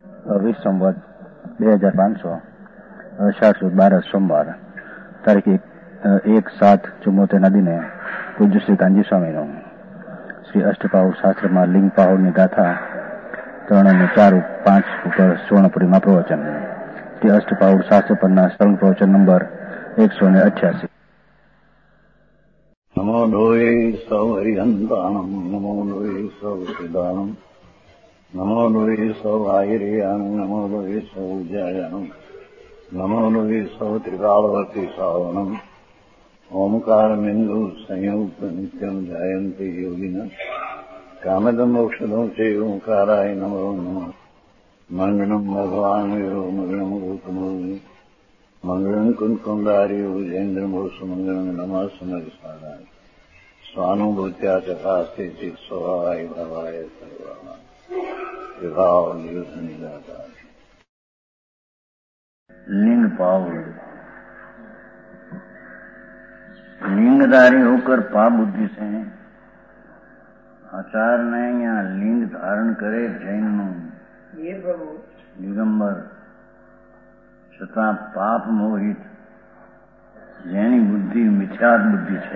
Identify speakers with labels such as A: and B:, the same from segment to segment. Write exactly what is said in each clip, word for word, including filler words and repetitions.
A: વીસ સંવત બે હજાર પાંચસો અષાઢ સુદ બારસ સોમવાર તારીખ એક સાત ચુમ્મોતેરના દિને પૂજ્ય શ્રી કાંજી સ્વામીનું શ્રી અષ્ટપાઉ શાસ્ત્રમાં લિંગ પાઉડની ગાથા ત્રણ અને ચાર પાંચ ઉપર સુવર્ણપુરીમાં પ્રવચન તે અષ્ટપાઉડ શાસ્ત્ર પરના સરળ પ્રવચન નંબર એકસો ને અઠ્યાસી.
B: નમો લોહે સૌ હરિહંતાણમ નમો લોહે સૌ સિદ્ધાણમ નમો લોહે સૌ આયર્યાણમ નમો લોહે સૌ જયાણમ નમો લોહે સૌ ત્રિકાળવતી સાવણમ ઓમકાર બિંદુ સંયુક્ત નિત્યમ જાયંતિ યોગિના કામદમ ઔષધમ છે ઓંકારાય નમો નમઃ. મંગળમ ભગવાન વીરો મંગળમ ગૌતમો મંગળમ કુંકુંડાર્યો જૈન્દ્રમોષ મંગળમ નમઃ સમરસારાય સ્વાનુભૂત્યા ચકાસ્તે ચિત સ્વભાવાય ભવાય સર્વા વિભાવ નિયુદ્ધ નિરાકાર.
C: लिंग पावड़ लिंगधारी होकर पा बुद्धि से आचार ने या लिंग धारण करे जैन नो ये प्रभु दिगंबर छता पाप मोहित જેની બુદ્ધિ મિથ્યા બુદ્ધિ છે,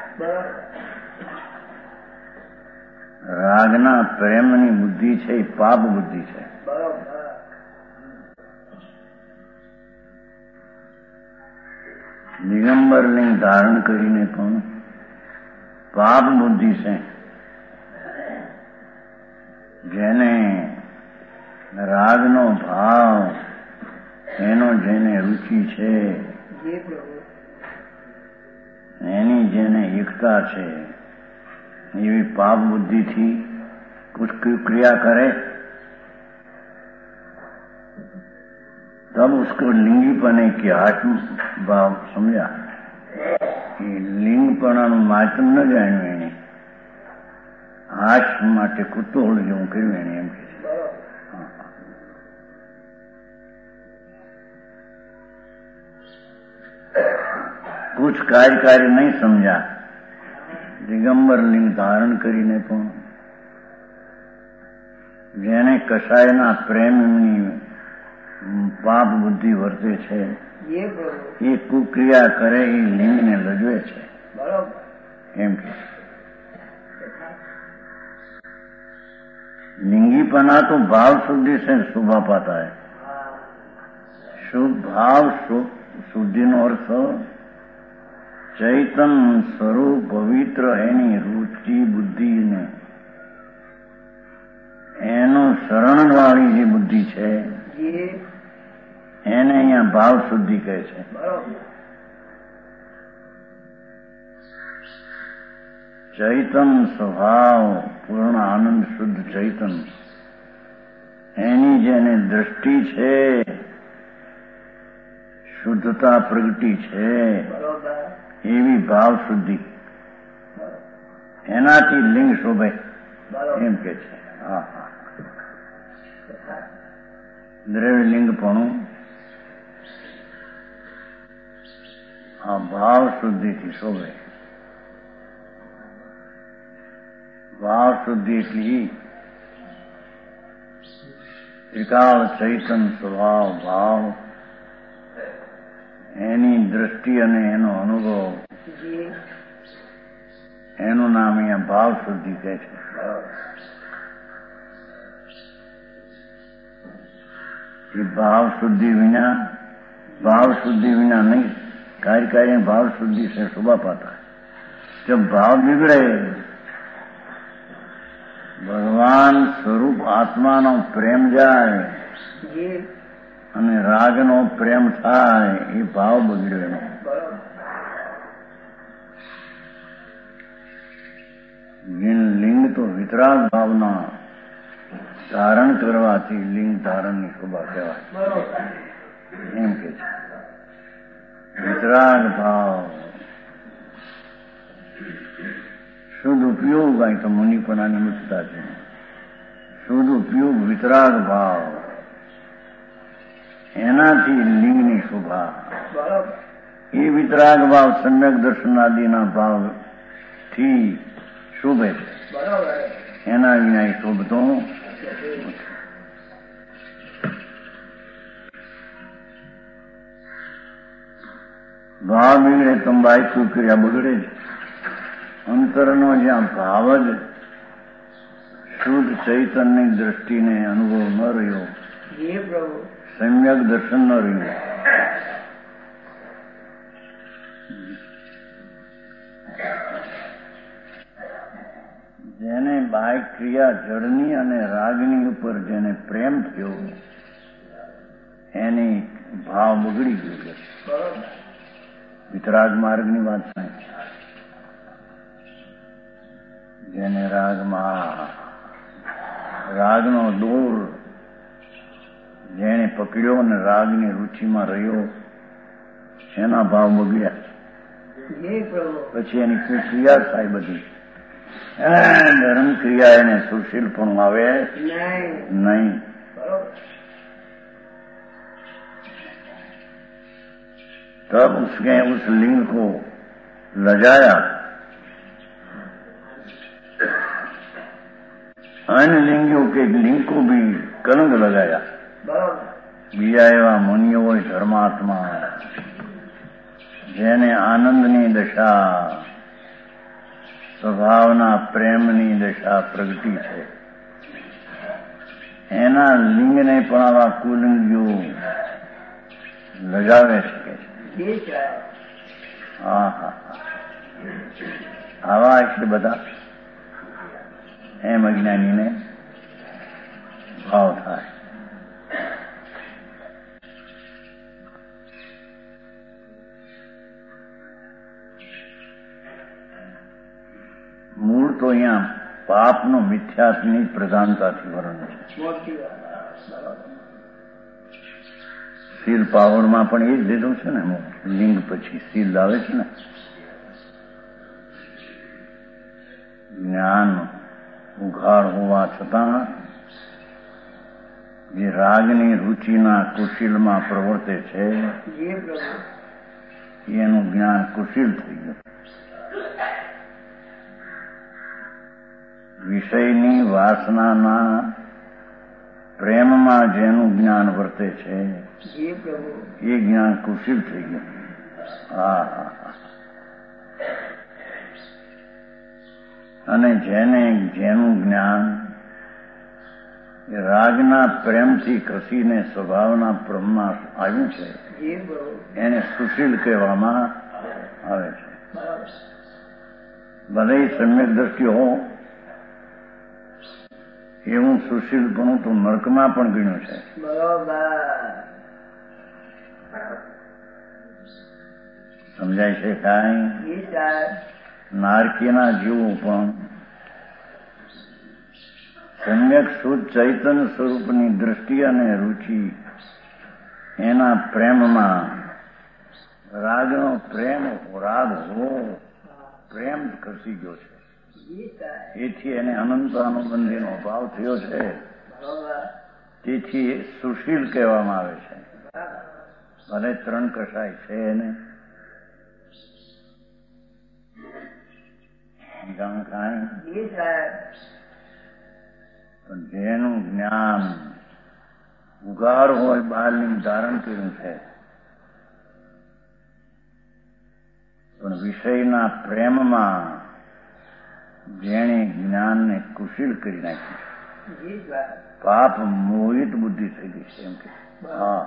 C: રાગના પ્રેમની બુદ્ધિ છે એ પાપ બુદ્ધિ છે. દિગંબર લિંગ ધારણ કરીને પણ પાપ બુદ્ધિ છે, જેને રાગનો ભાવ એનો જેને રુચિ છે, એની જેને એકતા છે, એવી पाप बुद्धि थी कुछ क्रिया करे तब उसको लिंगीपने की आत्म भाव समझा. लिंगपणाનું માતમ ન જાણ્યું એને આશ માટે કુતૂહલ જેવું કર્યું એને એમ કે कुछ कार्यकारी नहीं समझा. દિગંબર લિંગ ધારણ કરીને પણ જેને કસાયના પ્રેમની પાપ બુદ્ધિ વર્તે છે એ કુક્રિયા કરે એ લિંગને લજવે છે એમ કે लिंगीपना तो भाव शुद्धि से शोभा पाता है. शुभ भाव शुद्धि નો અર્થ ચૈતન સ્વરૂપ પવિત્ર એની રુચિ બુદ્ધિ ને એનો શરણ વાળી જે બુદ્ધિ છે એને અહીંયા ભાવ શુદ્ધિ કહે છે. ચૈતન સ્વભાવ પૂર્ણ આનંદ શુદ્ધ ચૈતન એની જેને દ્રષ્ટિ છે, શુદ્ધતા પ્રગટી છે એવી ભાવ શુદ્ધિ એનાથી લિંગ શોભે એમ કે છે. હા હા દ્રવ્ય લિંગપણું આ ભાવ શુદ્ધિથી શોભે. ભાવ શુદ્ધિ એટલી ત્રિકાળ ચૈતન સ્વભાવ ભાવ એની દ્રષ્ટિ અને એનો અનુભવ એનું નામ અહીંયા ભાવ શુદ્ધિ કહે છે. એ ભાવ શુદ્ધિ વિના भाव शुद्धि विना नहीं कार्य कार्य भाव शुद्धि से शोभा पाता है. जब भाव बिगड़े भगवान स्वरूप आत्मा नो प्रेम जाए અને રાગનો પ્રેમ થાય એ ભાવ બગડ્યો એનો. લિંગ તો વિતરાગ ભાવના ધારણ કરવાથી લિંગ ધારણની શોભા કહેવાય એમ કે છે. વિતરાગ ભાવ શુદ્ધ ઉપયોગ અહીં તો મુનિપણાની મુક્તતા છે. શુદ્ધ ઉપયોગ વિતરાગ ભાવ એનાથી લિંગની શોભા. એ વિતરાગ ભાવ સમ્યક દર્શન આદિના ભાવથી શોભે છે. એના વિના એ શોભતો ભાવ બગડે તો બાયકું ક્રિયા બગડે જ. અંતરનો જ્યાં ભાવ જ શુદ્ધ ચૈતન્યની દ્રષ્ટિને અનુભવ ન રહ્યો, સમ્યક દર્શન ન રહ્યું, જેને બાહ્ય ક્રિયા જળની અને રાગની ઉપર જેને પ્રેમ થયો એની ભાવ બગડી ગયો છે. વિતરાગ માર્ગની વાત સાંભળી. જેને રાગમાં રાગનો દોર જેને પકડ્યો અને રાગની રુચિમાં રહ્યો એના ભાવ બગડ્યા. પછી એની ક્રિયા થાય બધી धर्म क्रिया ने सुशील पण आवे नहीं। तब उसने उस लिंग को लजाया, अन्य लिंगियों के लिंग को भी कलंक लगाया। बीजा एवं मुनियो धर्मात्मा जेने आनंदनी दशा स्वभावना प्रेमनी दशा प्रगति है एना लिंगने पण आवा कुलिंगियो लगावे શકે છે। હા હા આવા એટલે બધા એમ અજ્ઞાનીને ભાવ થાય। મૂળ તો અહીંયા પાપનો મિથ્યાત્વની પ્રધાનતાથી વર્ણન છે। શીલ પાવડમાં પણ એ જ લીધું છે ને, લિંગ પછી શીલ આવે છે ને। જ્ઞાન ઉઘાડ હોવા છતાં જે રાગની રુચિના કુશીલમાં પ્રવર્તે છે એનું જ્ઞાન કુશીલ થઈ ગયું। વિષયની વાસનાના પ્રેમમાં જેનું જ્ઞાન વર્તે છે એ જ્ઞાન કુશીલ થઈ ગયું। હા હા અને જેને જેનું જ્ઞાન રાગના પ્રેમથી કસીને સ્વભાવના બ્રહ્મમાં આવ્યું છે એને સુશીલ કહેવામાં આવે છે। ભલે સમ્યક દ્રષ્ટિ હો એવું સુશીલપણું તો નર્કમાં પણ ગણ્યું છે। સમજાય છે કાંઈ? નારકીના જીવો પણ સમ્યક શુદ્ધ ચૈતન્ય સ્વરૂપની દ્રષ્ટિ અને રુચિ એના પ્રેમમાં રાગનો પ્રેમ રાગ હો પ્રેમ ખસી ગયો છે, તેથી એને અનંત અનુબંધીનો ભાવ થયો છે, તેથી સુશીલ કહેવામાં આવે છે। ભલે ત્રણ કસાય છે એને પણ જેનું જ્ઞાન ઉગાર હોય બહારનું ધારણ કર્યું છે પણ વિષયના પ્રેમમાં જેણે જ્ઞાનને કુશીલ કરી નાખ્યું, પાપ મોહિત બુદ્ધિ થઈ ગઈ છે એમ કે। હા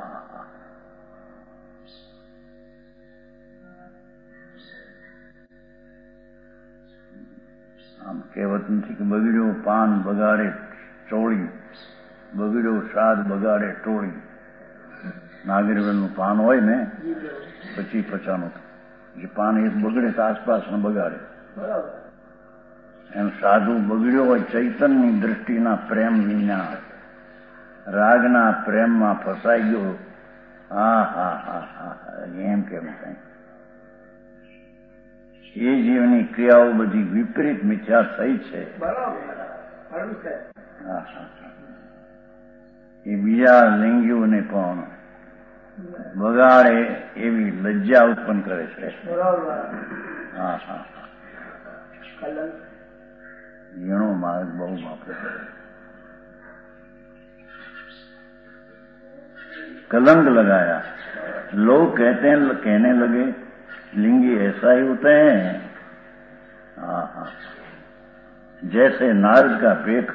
C: આમ કહેવત નથી કે બગડ્યો પાન બગાડે ચોળી, બગડ્યો શ્રાદ્ધ બગાડે ટોળી। નાગરવેલનું પાન હોય ને પછી પચાનું જે પાન એક બગડે તો આસપાસનું બગાડે, એમ સાધુ બગડ્યો હોય ચૈતન્યની દ્રષ્ટિના પ્રેમ વિના રાગના પ્રેમમાં ફસાઈ ગયો। હા હા હા હા એમ કેમ કઈ એ જીવની ક્રિયાઓ બધી વિપરીત મિથ્યા થઈ છે। હા હા એ બીજા લિંગીઓને પણ બગાડે એવી લજ્જા ઉત્પન્ન કરે છે। હા હા ઝીણો માર્ગ બહુ વાપરે। कलंक लगाया। लोग कहते हैं कहने लगे लिंगी ऐसा ही होते हैं। हाँ हाँ, जैसे नारद का पेट,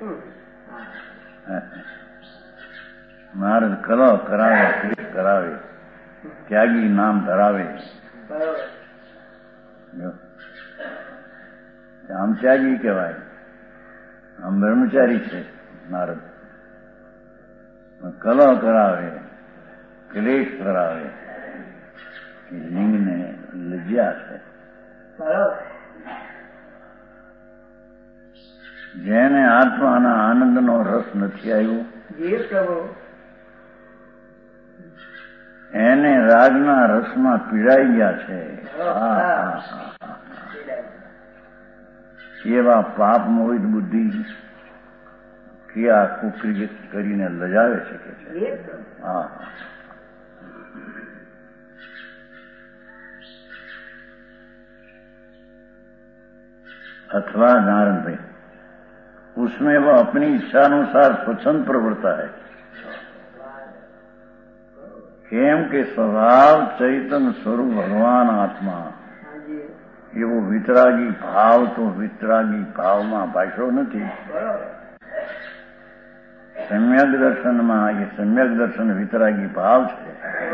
C: नारद कलो करावे, पेट करावे, त्यागी नाम धरावे। આમ ત્યાગી કહેવાય, આમ બ્રહ્મચારી છે નારદ. કલહ કરાવે, ક્લેશ કરાવે, એ લિંગને લજ્જા છે. જેને આત્માના આનંદનો રસ નથી આવ્યો એને રાગના રસમાં પીડાઈ ગયા છે. એવા પાપ મોહિત બુદ્ધિ ક્રિયા કુકરી કરીને લજાવે શકે છે. હા, अथवा नारायण भाई उसमें वह अपनी इच्छानुसार स्वच्छंद प्रवृत्ता है. केम के स्वभाव चैतन्य स्वरूप भगवान आत्मा एवो वितरागी भाव तो वितरागी भावમાં ભાષો નથી. सम्यक દર્શનમાં એ सम्यक દર્શન વિતરાગી ભાવ છે.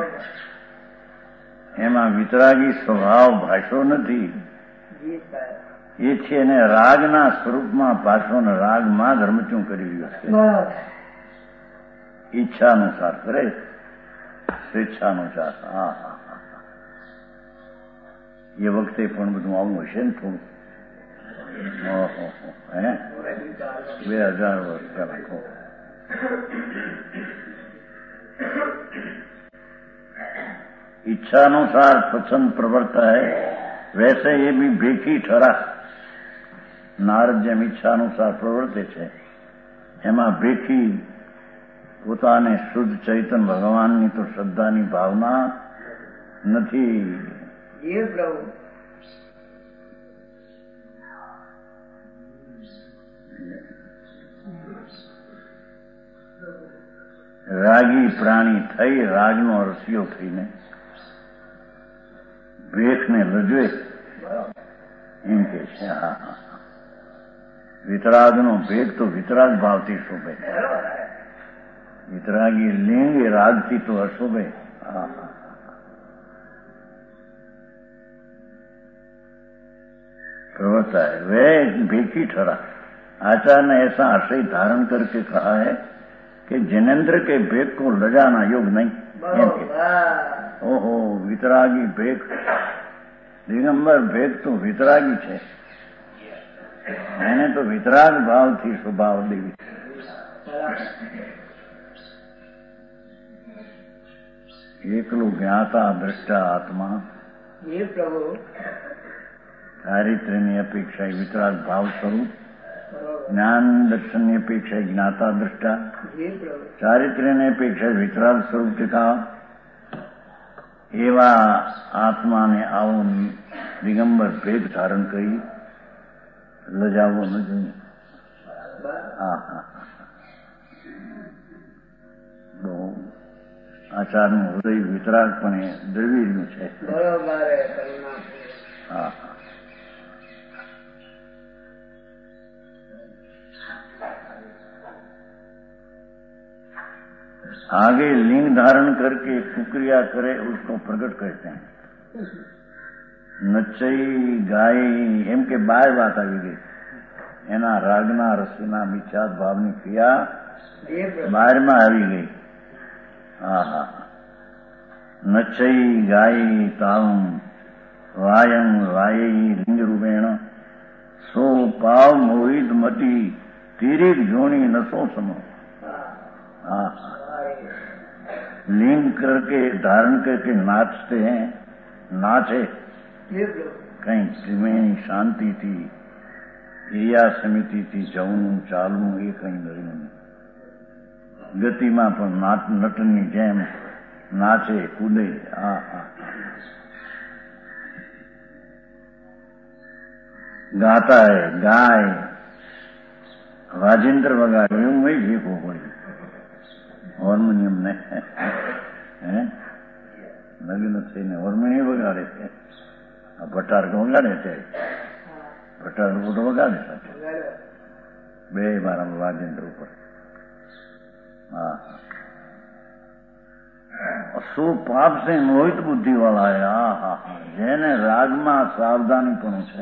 C: એમાં વિતરાગી સ્વભાવ ભાષો નથી. એ છે એને રાગના સ્વરૂપમાં પાછો ને રાગમાં ધર્મચું કરી રહ્યો છે. ઈચ્છાનુસાર કરે, સ્વેચ્છાનુસાર. હા હા હા, એ વખતે પણ બધું આવું હશે ને થોડું. ઓહો હે બે હજાર વર્ષ પહેલા इच्छानुसार पसंद प्रवर्ता है. वैसे ये भी बेकी ठरा. नारद જેમ ઈચ્છાનુસાર પ્રવર્તે છે એમાં બેકી પોતાને શુદ્ધ ચૈતન્ય ભગવાનની તો શ્રદ્ધાની ભાવના નથી. રાગી પ્રાણી થઈ રાગનો રસિયો થઈને ભેખને રજવે એમ કે છે. હા હા, વિતરાગનો ભેગ તો વિતરાગ ભાવથી શોભે. વિતરાગી લિંગ એ રાગથી તો અશોભે. હા હા, प्रवृत्ता है. वह बेकी ठहरा. आचार्य ने ऐसा आशय धारण करके कहा है कि जिनेन्द्र के भेद को लजाना योग नहीं. ओहो, वितरागी भेद, दिगंबर भेद तो वितरागी है. मैंने तो वितराग भाव थी स्वभाव देवी. एकलू ज्ञाता दृष्टा आत्मा ये प्रभु चारित्र्यની અપેક્ષા વિતરાગ ભાવ સ્વરૂપ, જ્ઞાન દર્શનની અપેક્ષા જ્ઞાતા દ્રષ્ટા, ચારિત્ર્યની અપેક્ષા વિતરાગ સ્વરૂપ ટીકા. એવા આત્માને આવો દિગંબર ભેદ ધારણ કરી લજાવવો ન જોઈએ. હા હા, બહુ આચારનું હૃદય વિતરાગપણે દ્રવી રહ્યું છે. હા, आगे लिंग धारण करके कुक्रिया करे उसको प्रकट कहते हैं. नचई गाय एम के बार बात આવી ગઈ. એના રાગના રસના મિથ્યાત ભાવની ક્રિયા બારમાં આવી ગઈ. હા હા, નચઈ ગાય તાવમ વાયમ વાયઈ લિંગ રૂપેણ સો પાવ મોહિત મટી તીરીક જોણી નસો સમો. हाँ, लिंग करके धारण करके नाचते हैं. नाचे कहीं त्रिवेणी शांति थी, क्रिया समिति थी, जवનું ચાલવું એ કઈ નર્યું નહીં. ગતિમાં પણ નાટ નટની જેમ નાચે કૂદે. હા હા, ગાતા है गाय વાજિંત્ર વગાડ્યું એવું નહીં શીખવું પડ્યું. हारमोनियम ने નગીન થઈને વર્મણી વગાડે છે. આ ભટાર વગાડે છે, ભટાર તો વગાડે છે બે મારા વાજેન્દ્ર ઉપર. હા, શું પાપ છે મોહિત બુદ્ધિ વાળા હે. હા હા હા, જેને રાગમાં સાવધાની પણ છે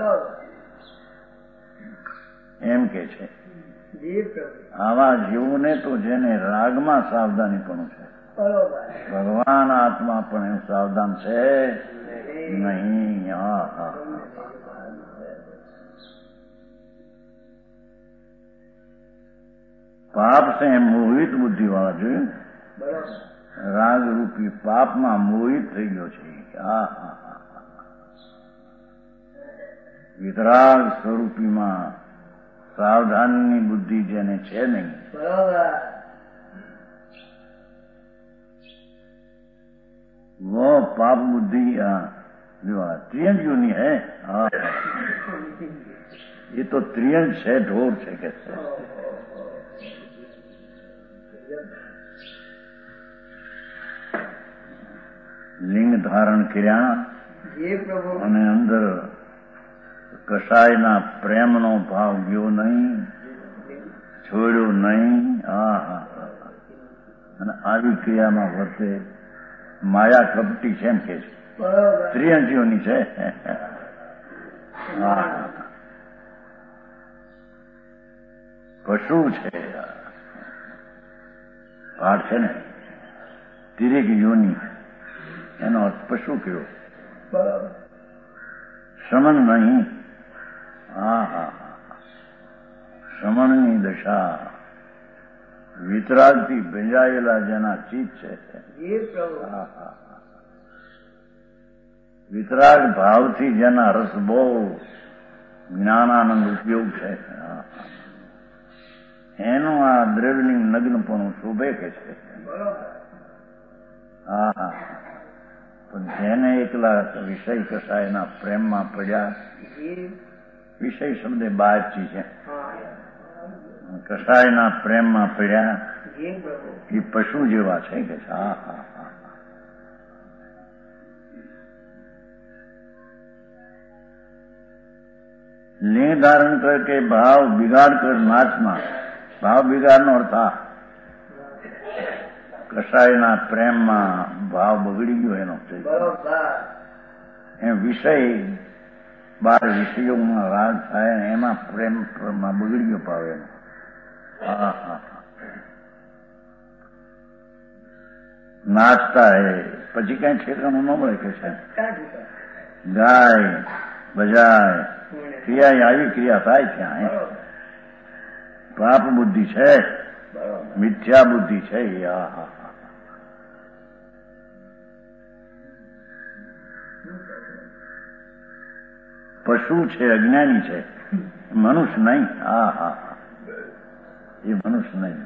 C: એમ કે છે. આવા જીવને તો જેને રાગમાં સાવધાની પણ છે. ભગવાન આત્મા પણ એમ સાવધાન છે નહીં. હા હા, પાપ છે એમ મોહિત બુદ્ધિ વાળા જોયું. રાગ રૂપી પાપમાં મોહિત થઈ ગયો છે. હા હા હા, વિતરાગ સ્વરૂપીમાં સાવધાનની બુદ્ધિ જેને છે નહીં. वो पाप बुद्धि त्रियंग योनि है. हाँ, ये तो त्रियंग है, ढोर છે કે છે. લિંગ ધારણ કર્યા અને અંદર કસાયના પ્રેમનો ભાવ ગયો નહીં, છોડ્યો નહીં. હા હા, અને આવી ક્રિયામાં વર્તે. માયા કપટી છે એમ કે છે. ત્રિયંજીઓની છે. પશુ છે પાઠ છે ને, તિરેક યોની, એનો અર્થ પશુ કયો. શમન નહીં. હા હા, શમનની દશા વિતરાગથી ભેજાયેલા જેના ચિત્ત છે. વિતરાગ ભાવથી જેના રસ બહુ જ્ઞાનાનંદ ઉપયોગ છે એનું આ દ્રવ્યલિંગ નગ્નપણું શોભે કે છે. હા હા, પણ જેને એકલા વિષય કસાયના પ્રેમમાં પડ્યા, વિષય શબ્દે બાદથી છે, કસાયના પ્રેમમાં પડ્યા એ પશુ જેવા છે કે. હા હા હા, લિંગ ધારણ કર કે ભાવ બિગાડ કર નાચમાં. ભાવ બિગાડનો અર્થ આ કસાયના પ્રેમમાં ભાવ બગડી ગયો એનો છે. એમ વિષય બાર વિષયોમાં રાગ થાય ને એમાં પ્રેમમાં બગડી ગયો ભાવ એનો. હા હા, નાચતા હે પછી કઈ ઠેકાણું ન મળે કે છે. ગાય બજાય ક્રિયા, આવી ક્રિયા થાય ત્યાં. પાપ બુદ્ધિ છે, મિથ્યા બુદ્ધિ છે. હા હા, પશુ છે, અજ્ઞાની છે, મનુષ્ય નહીં. હા હા, એ મનુષ્ય નહીં.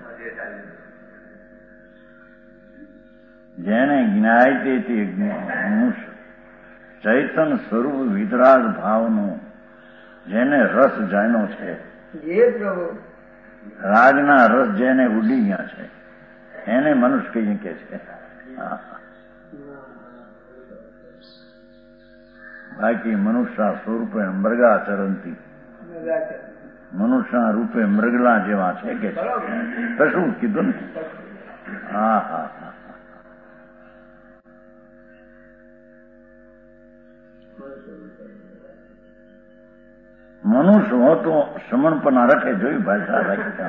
C: જેને જ્ઞાય તે મનુષ્ય ચૈતન સ્વરૂપ વિતરાગ ભાવનો જેને રસ જાણ્યો છે, રાગના રસ જેને ઉડી ગયા છે એને મનુષ્ય કહીએ કે છે. બાકી મનુષ્ય સ્વરૂપે મૃગાચરંતી, મનુષ્ય રૂપે મૃગલા જેવા છે કે છે. શું કીધું ને? હા હા હા, મનુષ્ય હો તો સમણપણા રખે. જોયું ભાષા રાખી.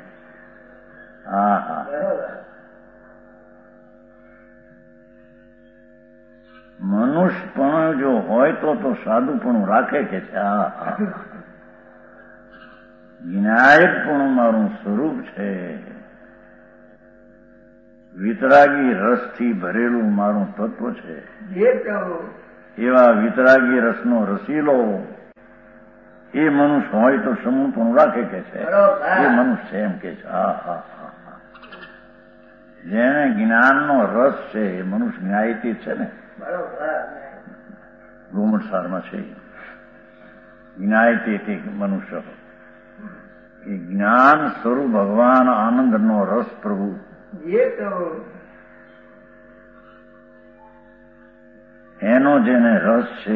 C: હા હા, મનુષ્ય પણ જો હોય તો તો સાધુપણું રાખે કે છે. હા હા, જ્ઞાયકપણું મારું સ્વરૂપ છે, વિતરાગી રસથી ભરેલું મારું તત્વ છે. એવા વિતરાગી રસનો રસીલો એ મનુષ્ય હોય તો સમૂહપણું રાખે કે છે. એ મનુષ્ય છે એમ કે છે. હા હા હા, જેને જ્ઞાનનો રસ છે એ મનુષ્ય ન્યાયથી છે ને. ગોમટસારમાં છે જ્ઞાયથી મનુષ્ય. એ જ્ઞાન સ્વરૂપ ભગવાન આનંદનો રસ પ્રભુ એનો જેને રસ છે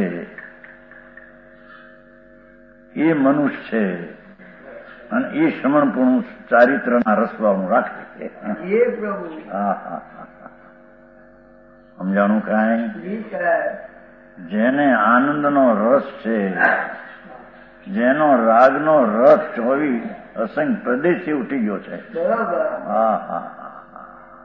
C: એ મનુષ્ય છે અને એ શ્રમણપણું ચારિત્રના રસવાળું રાખે છે. હા હા હા સમજાણું કાંઈ? જેને આનંદનો રસ છે, જેનો રાગનો રસ ચોવી અસંખ્ય પ્રદેશથી ઉઠી ગયો છે. હા હા હા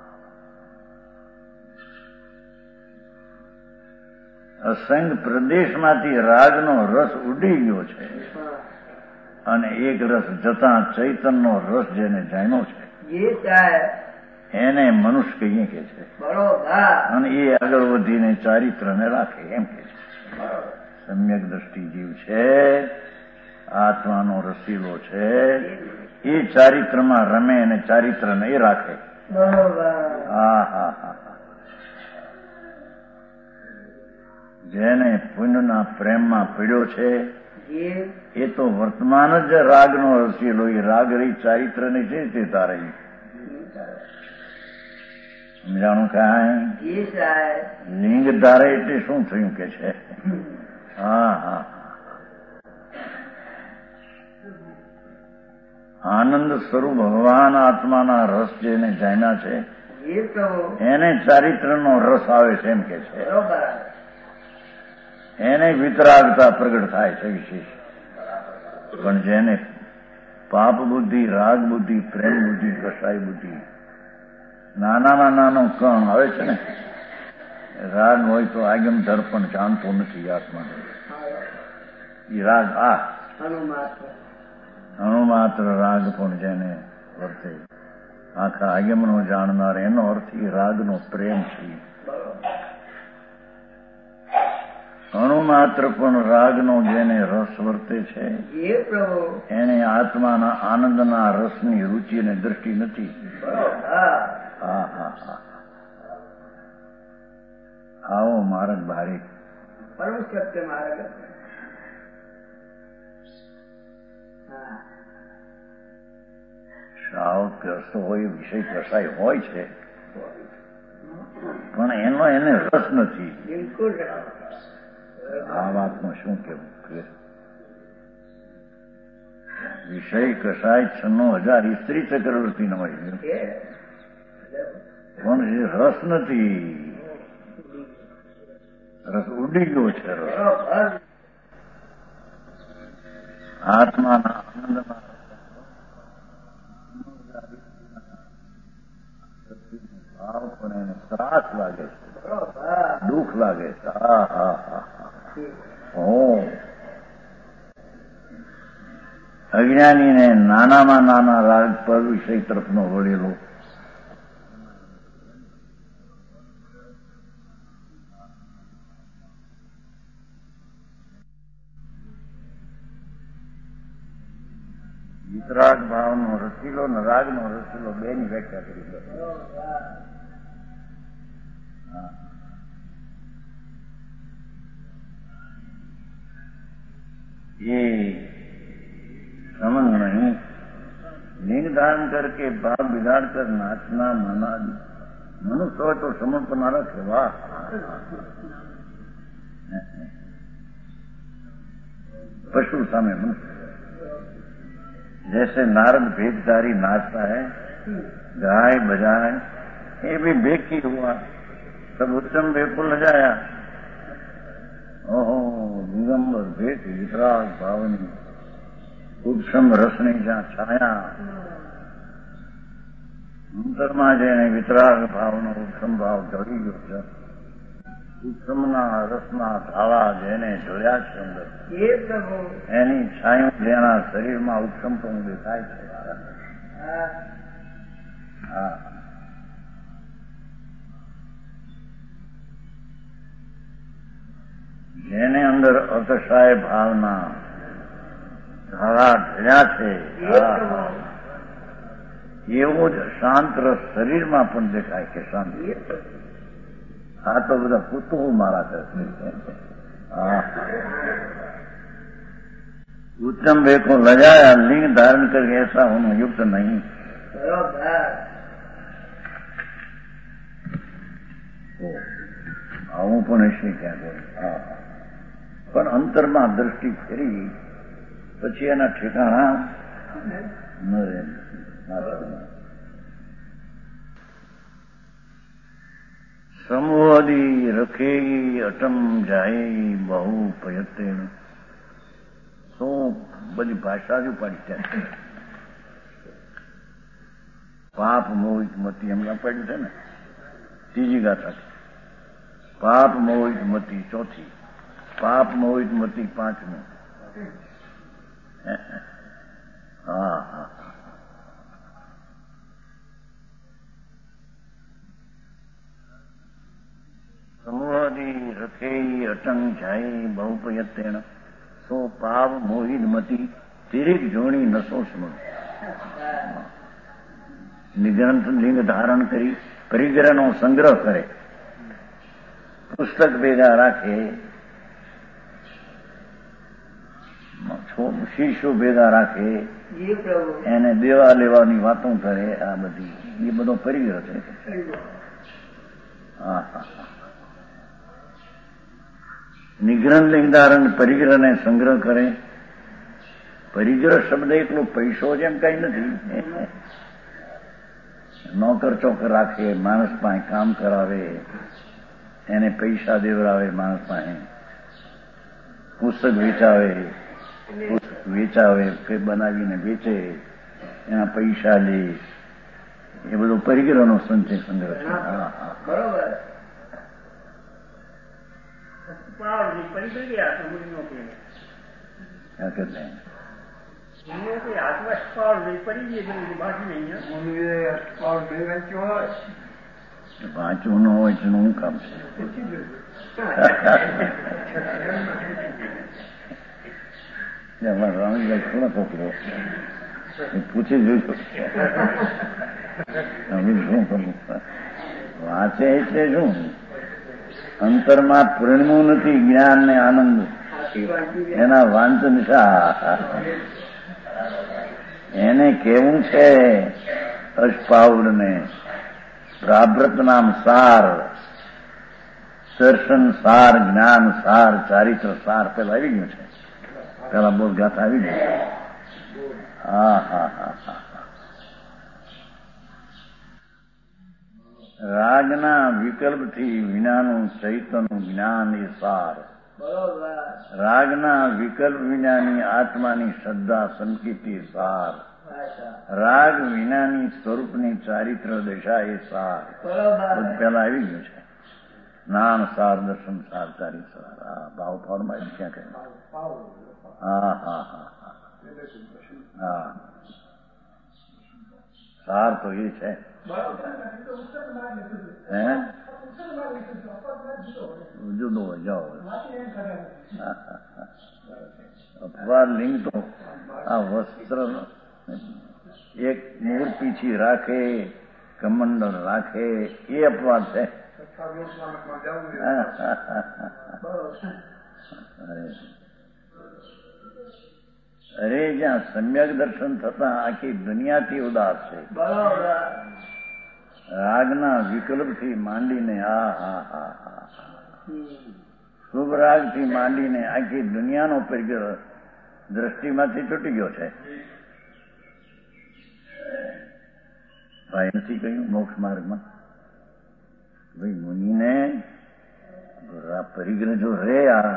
C: અસંખ્ય પ્રદેશમાંથી રાગનો રસ ઉડી ગયો છે અને એક રસ જતા ચૈતનનો રસ જેને જાણ્યો છે એને મનુષ્ય કહીએ કે છે. અને એ આગળ વધીને ચારિત્રને રાખે એમ કે છે. સમ્યક દ્રષ્ટિ જીવ છે, આત્માનો રસીલો છે, એ ચારિત્રમાં રમે અને ચારિત્રને એ રાખે. હા હા હા જેને પુણ્યના પ્રેમમાં પીડ્યો છે એ તો વર્તમાન જ રાગનો રસીલો, એ રાગ રહી ચારિત્રની છે તે તારે સમજાણું કાંઈ? લિંગ ધારે એટલે શું થયું કે છે? હા હા આનંદ સ્વરૂપ ભગવાન આત્માના રસ જેને જાણ્યા છે એને ચારિત્રનો રસ આવે છે એમ કે છે. એને વિતરાગતા પ્રગટ થાય છે વિશેષ. પણ જેને પાપ બુદ્ધિ, રાગ બુદ્ધિ, પ્રેમ બુદ્ધિ, કસાય બુદ્ધિ, નાનામાં નાનો કણ આવે છે ને, રાગ હોય તો આગમ દર્પણ જાણતો નથી આત્મા. એ રાગ આ અણુમાત્ર રાગ પણ જેને વર્તે આખા આગમનો જાણનાર, એનો અર્થ એ રાગનો પ્રેમ છે. અણુમાત્ર પણ રાગનો જેને રસ વર્તે છે એને આત્માના આનંદના રસની રુચિ અને દ્રષ્ટિ નથી. હા હા હા આવો માર્ગ ભારે પરમ સત્ય માર્ગ. સાવ કસો હોય, વિષય કસાય હોય છે પણ એનો એને રસ નથી. બિલકુલ આ વાતમાં શું કેવું? વિષય કસાય છન્નો હજાર સ્ત્રી ચક્રવર્તી ન મળી પણ એ રસ નથી. રસ ઉડી ગયો છે. રસ આત્માના આનંદમાં ભાવ પણ એને ત્રાસ લાગે છે, દુઃખ લાગે છે. હા હા હા હું અજ્ઞાનીને નાનામાં નાના રાગ પર વિષય તરફનો વળેલો વિતરાગ ભાવનો રસીલો ને રાગનો રસીલો બે ની વ્યાખ્યા કરી. ये समझ नहीं. लिंग धारण करके भाव बिगाड़ कर नाचना माना मनुष्य हो तो समर्पण ना रखे. वाह पशु सामे मनुष्य. जैसे नारद भेदधारी नाचता है, गाय बजाए, ये भी बेकी हुआ, सब उत्तम भेद को लजाया. ओहो दिगंबर भेद वितराग भावनी ઉપસમ રસની જ્યાં છાયા અંતરમાં જેને વિતરાગ ભાવનો ઉપસમ ભાવ ઢળી ગયો છે, ઉપસમના રસના ધાવા જેને જોડ્યા છે અંદર, એની છાયું જેના શરીરમાં ઉપસમ પણ દેખાય છે. હા જેને અંદર અતિશય ભાવના ધારા ઢળ્યા છે એવો જ શાંત રસ શરીરમાં પણ દેખાય કે શાંત. આ તો બધા કુતુહલ મારા કરશે. उत्तम वे को लगाया लिंग धारण करके ऐसा होना युक्त नहीं. આવો હું પણ હશે ક્યાં હા પણ અંતરમાં દ્રષ્ટિ ફેરી પછી એના ઠેકાણા ન રહે. સમૂહદી રખેગી અટમ જાય બહુ પયતે શું બધી ભાષા જ પાડી ત્યાં પાપ મોહિત મતી એમના પડ્યું છે ને ત્રીજી ગાથા પાપ મોહિત મતી ચોથી પાપ મોહિત મતી પાંચમું. હા હા સમૂહદી રખેઈ અટંગ જાય બહુપયત્તેણ સો પાપ મોહિત મતી તિરિક જોણી નસો સ્મ નિગ્રંથ લિંગ ધારણ કરી પરિગ્રહનો સંગ્રહ કરે પુસ્તક ભેગા રાખે શીશો ભેગા રાખે એને દેવા લેવાની વાતો કરે આ બધી એ બધો પરિગ્રહ છે. હા હા નિગ્રહ લિંગ ધારણ પરિગ્રહને સંગ્રહ કરે. પરિગ્રહ શબ્દ એટલો પૈસો જેમ કઈ નથી. નોકર ચોકર રાખે માણસ પાસે કામ કરાવે એને પૈસા દેવડાવે માણસ પાસે પુસ્તક વેચાવે વેચાવે કે બનાવીને વેચે એના પૈસા લે એ બધો પરિગ્રહનો સંચય સંગ્રહ છે. હા હા બરોબર વાંચવું ન હોય એનું શું કામ છે? રામજીભાઈ થોડા છોકરો પૂછી જોઈશું શું કરવું વાંચે એટલે શું અંતરમાં પૂર્ણવું નથી જ્ઞાન ને આનંદ એના વાંચન શા એને કેવું છે અષ્પાઉડ ને પ્રાભ્રત નામ સાર દર્શન સાર જ્ઞાન સાર ચારિત્ર સાર પેલા આવી ગયું છે. પેલા બહુ ગાથા આવી ગઈ. હા હા હા હા રાગના વિકલ્પથી વિનાનું ચૈતનનું જ્ઞાન એ સાર. રાગના વિકલ્પ વિનાની આત્માની શ્રદ્ધા સંકિતિ સાર. રાગ વિનાની સ્વરૂપની ચારિત્ર દશા એ સાર. બધું પેલા આવી ગયું છે. જ્ઞાન સાર દર્શન સાર ચારિત્ર સાર. હા ભાવ ફોર્માં ક્યાં કહે. હા હા હા હા સાર તો એ છે. જુદો હોય જાઓ અપવાદ લિંગ તો આ વસ્ત્ર એક મૂળ પીછી રાખે કમંડળ રાખે એ અપવાદ છે. અરે જ્યાં સમ્યક દર્શન થતા આખી દુનિયાથી ઉદાસ છે. રાગના વિકલ્પથી માંડીને હા હા હા હા શુભ રાગથી માંડીને આખી દુનિયાનો પરિગ્રહ દ્રષ્ટિમાંથી છૂટી ગયો છે. ભાઈ નથી કહ્યું મોક્ષ માર્ગમાં ભાઈ મુનિને પરિગ્રહ જો રે આ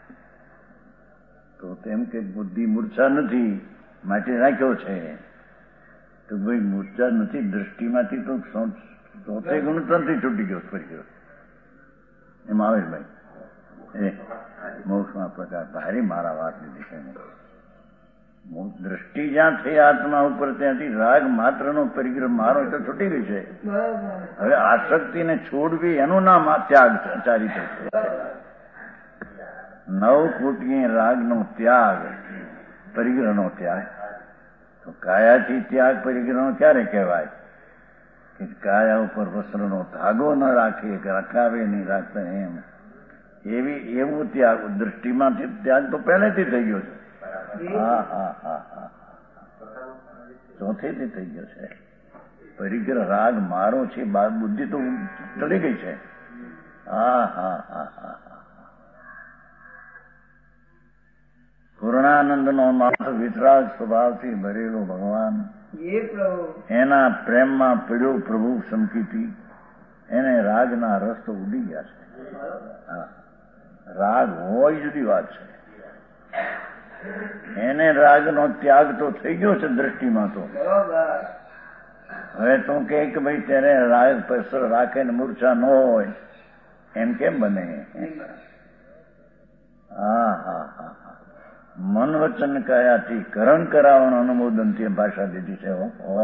C: તો તેમ કે બુદ્ધિ મૂર્છા નથી માટે રાખ્યો છે. તો ભાઈ મૂર્છા નથી દ્રષ્ટિમાંથી તો ચોથે ગુણતંત્રથી છૂટી ગયો પરિગ્રહ એમ આવે ભાઈ એ મોક્ષમાં પ્રકાર ભારે મારા વાત લીધી છે. દ્રષ્ટિ જ્યાં થઈ આત્મા ઉપર ત્યાંથી રાગ માત્રનો પરિગ્રહ મારો તો છૂટી ગઈ છે. હવે આસક્તિને છોડવી એનું નામ આ ત્યાગ ચારિત્ર છે. નવ કોટીએ રાગનો ત્યાગ પરિગ્રહનો ત્યાગ. તો કાયાથી ત્યાગ પરિગ્રહનો ક્યારે કહેવાય કે કાયા ઉપર વસ્ત્રનો ધાગો ન રાખે કે રખાવે નહીં રાખતા એમ એવી એવું ત્યાગ દૃષ્ટિમાંથી ત્યાગ તો પહેલેથી થઈ ગયો છે. હા હા હા હા ચોથેથી થઈ ગયો છે. પરિગ્રહ રાગ મારો છે બુદ્ધિ તો ચડી ગઈ છે હા હા હા હા પૂર્ણાનંદનો નાથ વિતરાગ સ્વભાવથી ભરેલો ભગવાન એના પ્રેમમાં પીડ્યો પ્રભુ સમકીથી એને રાગના રસ તો ઉડી ગયા છે. રાગ હોય જુદી વાત છે. એને રાગનો ત્યાગ તો થઈ ગયો છે દ્રષ્ટિમાં. તો હવે તું કે ભાઈ તેને રાગ પસર રાખે ને મૂર્છા ન હોય એમ કેમ બને? હા હા હા હા મન વચન કાયાથી કરણ કરાવવાનું અનુમોદન થી ભાષા દીધી છે.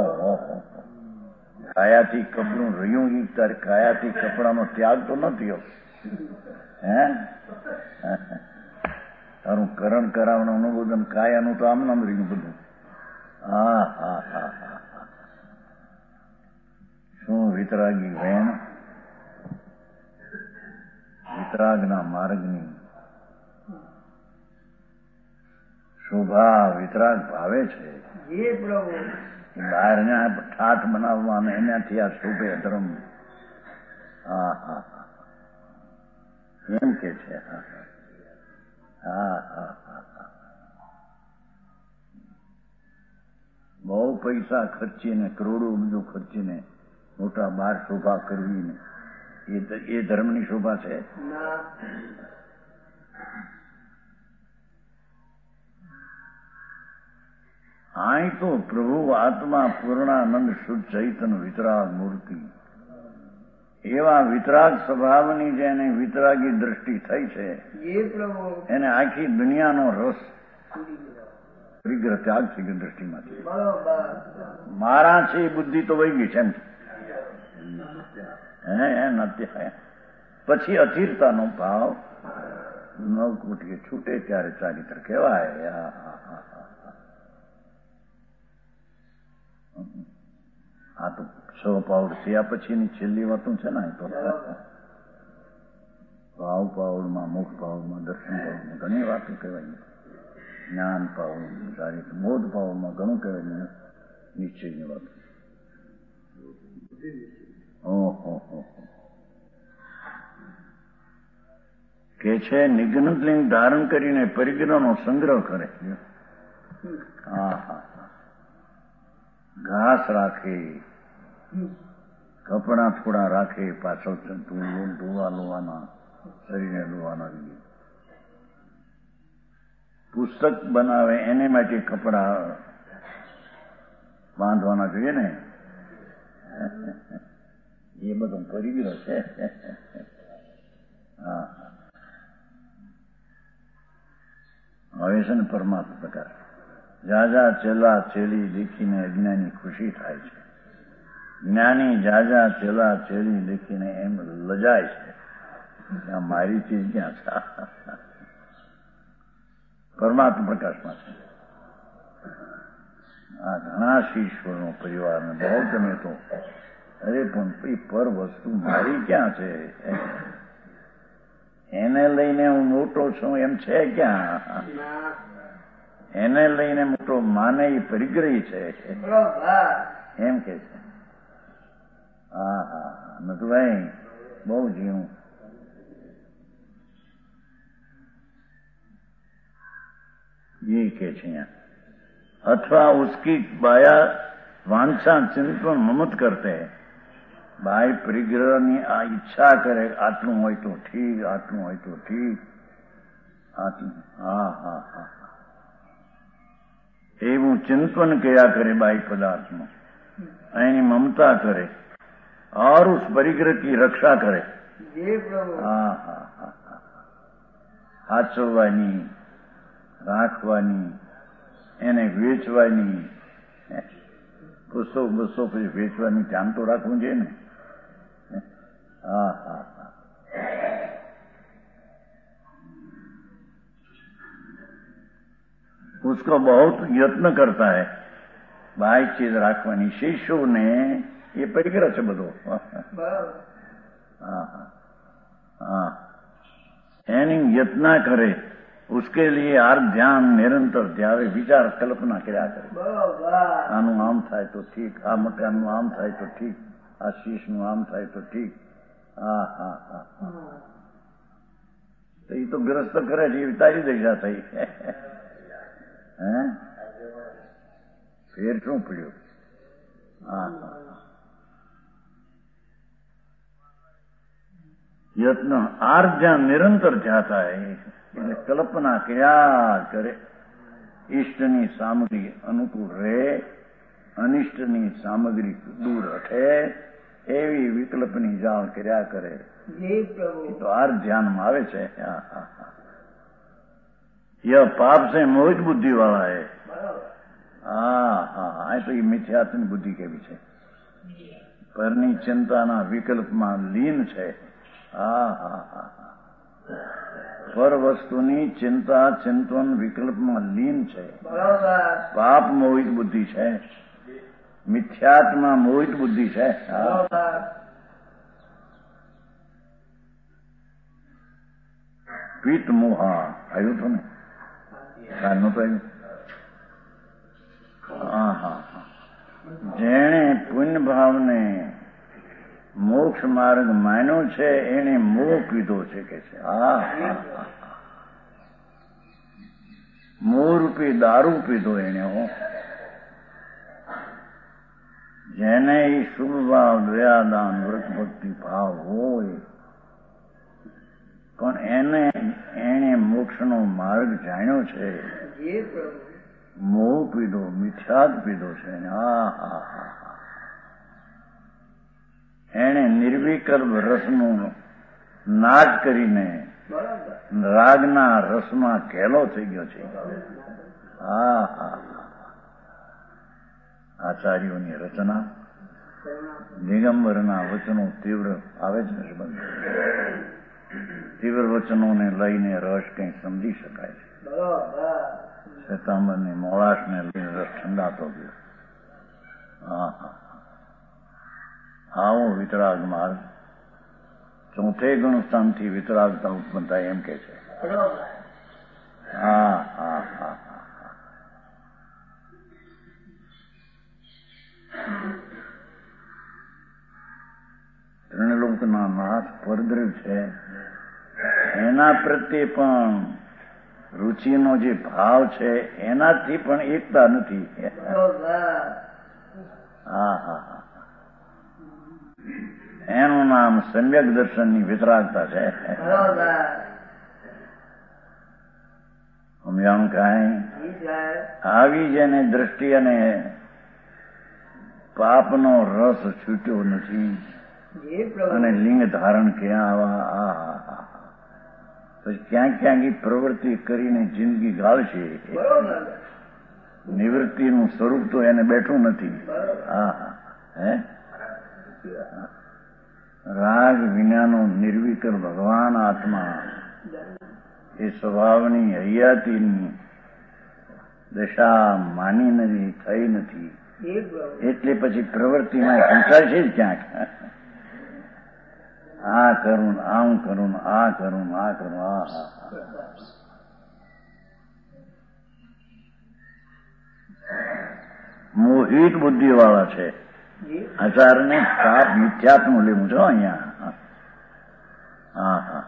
C: કાયાથી કપડું રહ્યું ઈ તારે કાયાથી કપડાનો ત્યાગ તો ન થયો. હે તારું કરણ કરાવવાનું અનુમોદન કાયાનું તો આમ નામ રહ્યું બધું. હા હા હા હા હા શું વિતરાગી વેણ વિતરાગના માર્ગની શોભા વિતરાગ ભાવે છે. બહાર ઠાઠ બનાવવા એનાથી આ શોભે ધર્મ. હા હા હા એમ કે છે. હા હા હા હા બહુ પૈસા ખર્ચીને કરોડો બધું ખર્ચીને મોટા બાર શોભા કરવી ને એ ધર્મની શોભા છે. આય તો પ્રભુ આત્મા પૂર્ણાનંદ શુદ્ધ ચૈતન્ય વિતરાગ મૂર્તિ એવા વિતરાગ સ્વભાવની જેને વિતરાગી દ્રષ્ટિ થઈ છે એને આખી દુનિયાનો રસ પરિગ્રહ ત્યાગ થઈ ગયો દ્રષ્ટિમાંથી. મારા છે એ બુદ્ધિ તો વહી ગઈ છે એમ. હે નથી પછી અધીરતાનો ભાવ નવ કુટીએ છૂટે ત્યારે ચારિત્ર કહેવાય. આ તો છ પાઉડ થયા પછીની છેલ્લી વાતું છે ને. તો ભાવ પાઉડમાં મુખ પાઉડમાં દર્શન પાઉડમાં ઘણી વાતો કહેવાય. જ્ઞાન પાઉડ સારી બોધ પાઉડમાં ઘણું કહેવાય. નિશ્ચયની વાત ઓહો કે છે નિઘ્નત લિંગ ધારણ કરીને પરિગ્રહનો સંગ્રહ કરે. હા હા ઘાસ રાખે, કપડા થોડા રાખે, પાછળ ધોવા લોવાના શરીરને ધોવાના. પુસ્તક બનાવે એને માટે કપડા બાંધવાના જોઈએ ને. એ બધું પરિગ્રહ છે. હા હવે છે ને પરમાત્મા પ્રકાર જાજા ચેલા ચેલી દેખીને અજ્ઞાની ખુશી થાય છે. જ્ઞાની જાજા ચેલા ચેલી દેખીને એમ લજાય છે મારી ચીજ ક્યાં છે. પરમાત્મા પ્રકાશમાં છે. આ ઘણા શીશ્વરનો પરિવારને બહુ ગમે તો અરે પણ એ પર વસ્તુ મારી ક્યાં છે એને લઈને હું મોટો છું એમ છે ક્યાં? એને લઈને મોટો માને એ પરિગ્રહી છે એમ કે છે. હા હા નથુભાઈ બહુ જીવું. ये के अथवा उसकी बाया वांछा चिंतन ममत करते हैं. बाय परिग्रहની આ ઈચ્છા કરે આટલું હોય તો ઠીક, આટલું હોય તો ઠીક, આટલું હા હા હા એવું ચિંતન કર્યા કરે બાહ્ય પદાર્થમાં, એની મમતા કરે और उस परिग्रह की रक्षा करे. હા હા હા સાચવવાની, રાખવાની, એને વેચવાની, બસો બસો પછી વેચવાની ધ્યાન તો રાખવું જોઈએ ને. હા હા હા उसको बहुत यत्न करता है बाह्य चीज રાખવાની. શિષ્યોને એ પરિગ્રહ છે બધો. હા હા એની યત્ના કરે, उसके लिए आर ध्यान निरंतर ત્યારે વિચાર કલ્પના કર્યા કરે. આનું આમ થાય તો ઠીક, આ મકાનનું આમ થાય તો ઠીક, આ શીશનું આમ થાય તો ઠીક, હા હા હા તો એ તો ગ્રસ્ત કરે છે એવી તારી દશા થઈ. હે ફેર શું પડ્યું? હા હા યત્ન આર જ્યાં નિરંતર જાતા એટલે કલ્પના કર્યા કરે ઈષ્ટની સામગ્રી અનુકૂળ રહે, અનિષ્ટની સામગ્રી દૂર હટે એવી વિકલ્પની જાળ કર્યા કરે. એ તો આર ધ્યાનમાં આવે છે. ય પાપ છે મોહિત બુદ્ધિ વાળા હે. હા હા આ તો એ મિથ્યાત્વની બુદ્ધિ કેવી છે, પરની ચિંતાના વિકલ્પમાં લીન છે. હા હા હા પર વસ્તુની ચિંતા ચિંતન વિકલ્પમાં લીન છે. પાપ મોહિત બુદ્ધિ છે, મિથ્યાત્મા મોહિત બુદ્ધિ છે. પિત્ત મોહા આવ્યું હતું ને કાલ નતું આવ્યું? હા હા જેણે પુણ્ય ભાવને મોક્ષ માર્ગ માન્યો છે એને મોહ પીધો છે કે છે. હા મોહ રૂપી દારૂ પીધો એને. હો જેને એ શુભ ભાવ દયાદાન વ્રત ભક્તિ ભાવ હોય પણ એને એને મોક્ષનો માર્ગ જાણ્યો છે, મોહ પીધો, મિથ્યાદ પીધો છે. હા હા હા એને નિર્વિકલ્પ રસનું નાશ કરીને રાગના રસમાં ઘેલો થઈ ગયો છે. હા હા આચાર્યોની રચના દિગંબરના વચનો તીવ્ર આવે છે ને સંબંધ, તીવ્ર વચનોને લઈને રસ કંઈ સમજી શકાય છે. શ્વેતાંબરની મોળાશને લઈને રસ ઠંડાતો ગયો. હા હા આવો વિતરાગ માર્ગ ચોથે ગણ સ્થાનથી વિતરાગતા ઉત્પન્ન થાય એમ કે છે. હા હા હા ત્રણલોકના નાથ પરદ્રવ છે એના પ્રત્યે પણ રુચિનો જે ભાવ છે એનાથી પણ એકતા નથી. હા હા હા એનું નામ સમ્યક દર્શનની વિતરાગતા છે. સમજાણું કાંઈ? આવી જેને દ્રષ્ટિ અને પાપનો રસ છૂટ્યો નથી અને લિંગ ધારણ ક્યાં આવા આ પછી ક્યાંક ક્યાંક પ્રવૃત્તિ કરીને જિંદગી ગાળશે. નિવૃત્તિનું સ્વરૂપ તો એને બેઠું નથી. હા હે રાગ વિનાનો નિર્વિકલ્પ ભગવાન આત્મા એ સ્વભાવની હૈયાતીની દશા માની નથી, થઈ નથી. એટલે પછી પ્રવૃત્તિમાં સંસારશે જ ક્યાંક. આ કરું આમ કરું આ કરું આ કરું આ હા મોહિત બુદ્ધિ વાળા છે. આચારને સાપ મિથ્યાત્મ લેવું છો અહીંયા. હા હા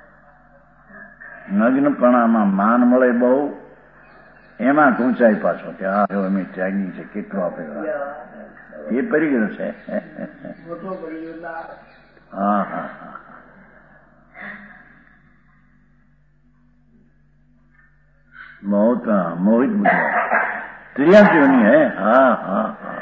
C: નગ્નપણામાં માન મળે બહુ, એમાં ઊંચાઈ પાછો કે આ જો અમે ત્યાગી છે કેટલું આપે એ પડી ગયો છે. હા હા હા મોહિત મોહિત બુદ્ધિ ત્રિયાંતિઓની હે. હા હા હા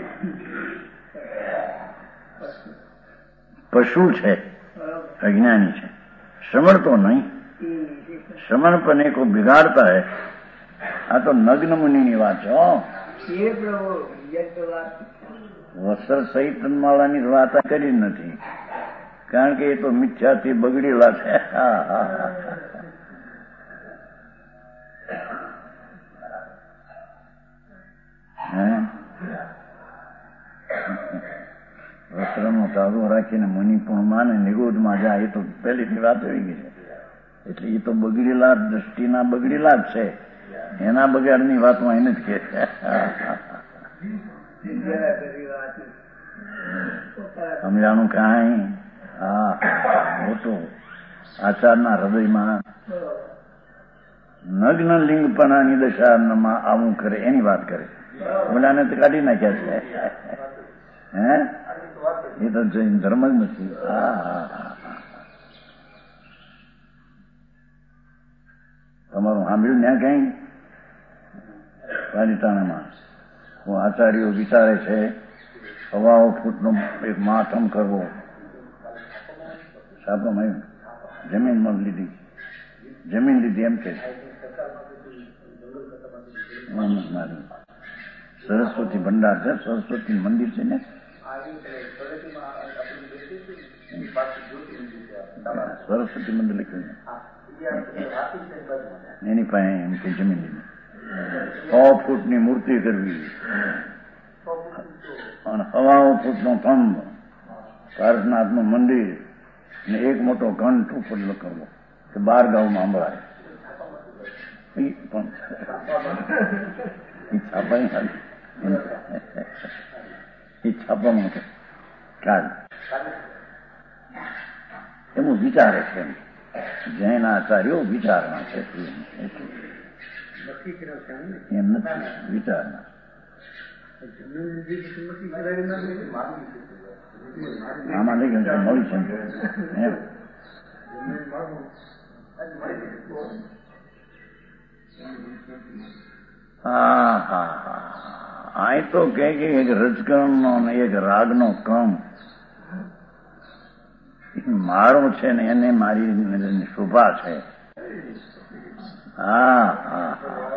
C: પશુ છે, અજ્ઞાની છે, શ્રવણ તો નહીં. શ્રવણ પણ એક બિગાડતા હે. આ તો નગ્ન મુનિની વાત છે. વસ્ત્ર સહિત માળાની વાત કરી નથી, કારણ કે એ તો મિથ્યાથી બગડેલા છે. હા હા હા વસ્ત્રનો તાગો રાખીને મુનિ પણ માને નિગોદમાં જાય એ તો પહેલીથી વાત આવી ગઈ છે. એટલે એ તો બગડેલા દ્રષ્ટિના બગડેલા જ છે. એના બગાડની વાતમાં એને જ કે સમજાણું કાંઈ? હા મોટું આચારના હૃદયમાં નગ્ન લિંગપણાની દશામાં આવું કરે એની વાત કરે. ઓલાને તો કાઢી નાખ્યા છે. હે એ તો જૈન ધર્મ જ નથી. હા હા હા તમારું સાંભળ્યું ત્યાં કઈ પાલિતાણામાં આચાર્યો વિચારે છે સવાઓ ફૂટનો એક માથમ કરવો. છાપામાં જમીન મળ લીધી જમીન લીધી એમ કે સરસ્વતી ભંડાર છે, સરસ્વતી મંદિર છે ને, સરસ્વતી મંદિર લખ્યું એની પાસે એમ કે જમીન લીધી સો ફૂટની મૂર્તિ કરવી અને હવાઓ ફૂટનો થંભ, પાર્શનાથનું મંદિર ને એક મોટો ઘંટ ઉપર લખવો કે બાર ગામમાં સંભળાય. એ પણ એ છાપા એ છાપામાં કાઢ એનું વિચારે છે. જૈન આચાર્યો વિચારના છે એમ નથી વિચારના. આમાં નહીં મળી છે એમ હા હા હા આ તો કે એક રજકરણનો ને એક રાગનો ક્રમ મારો છે ને એને મારી શોભા છે. હા હા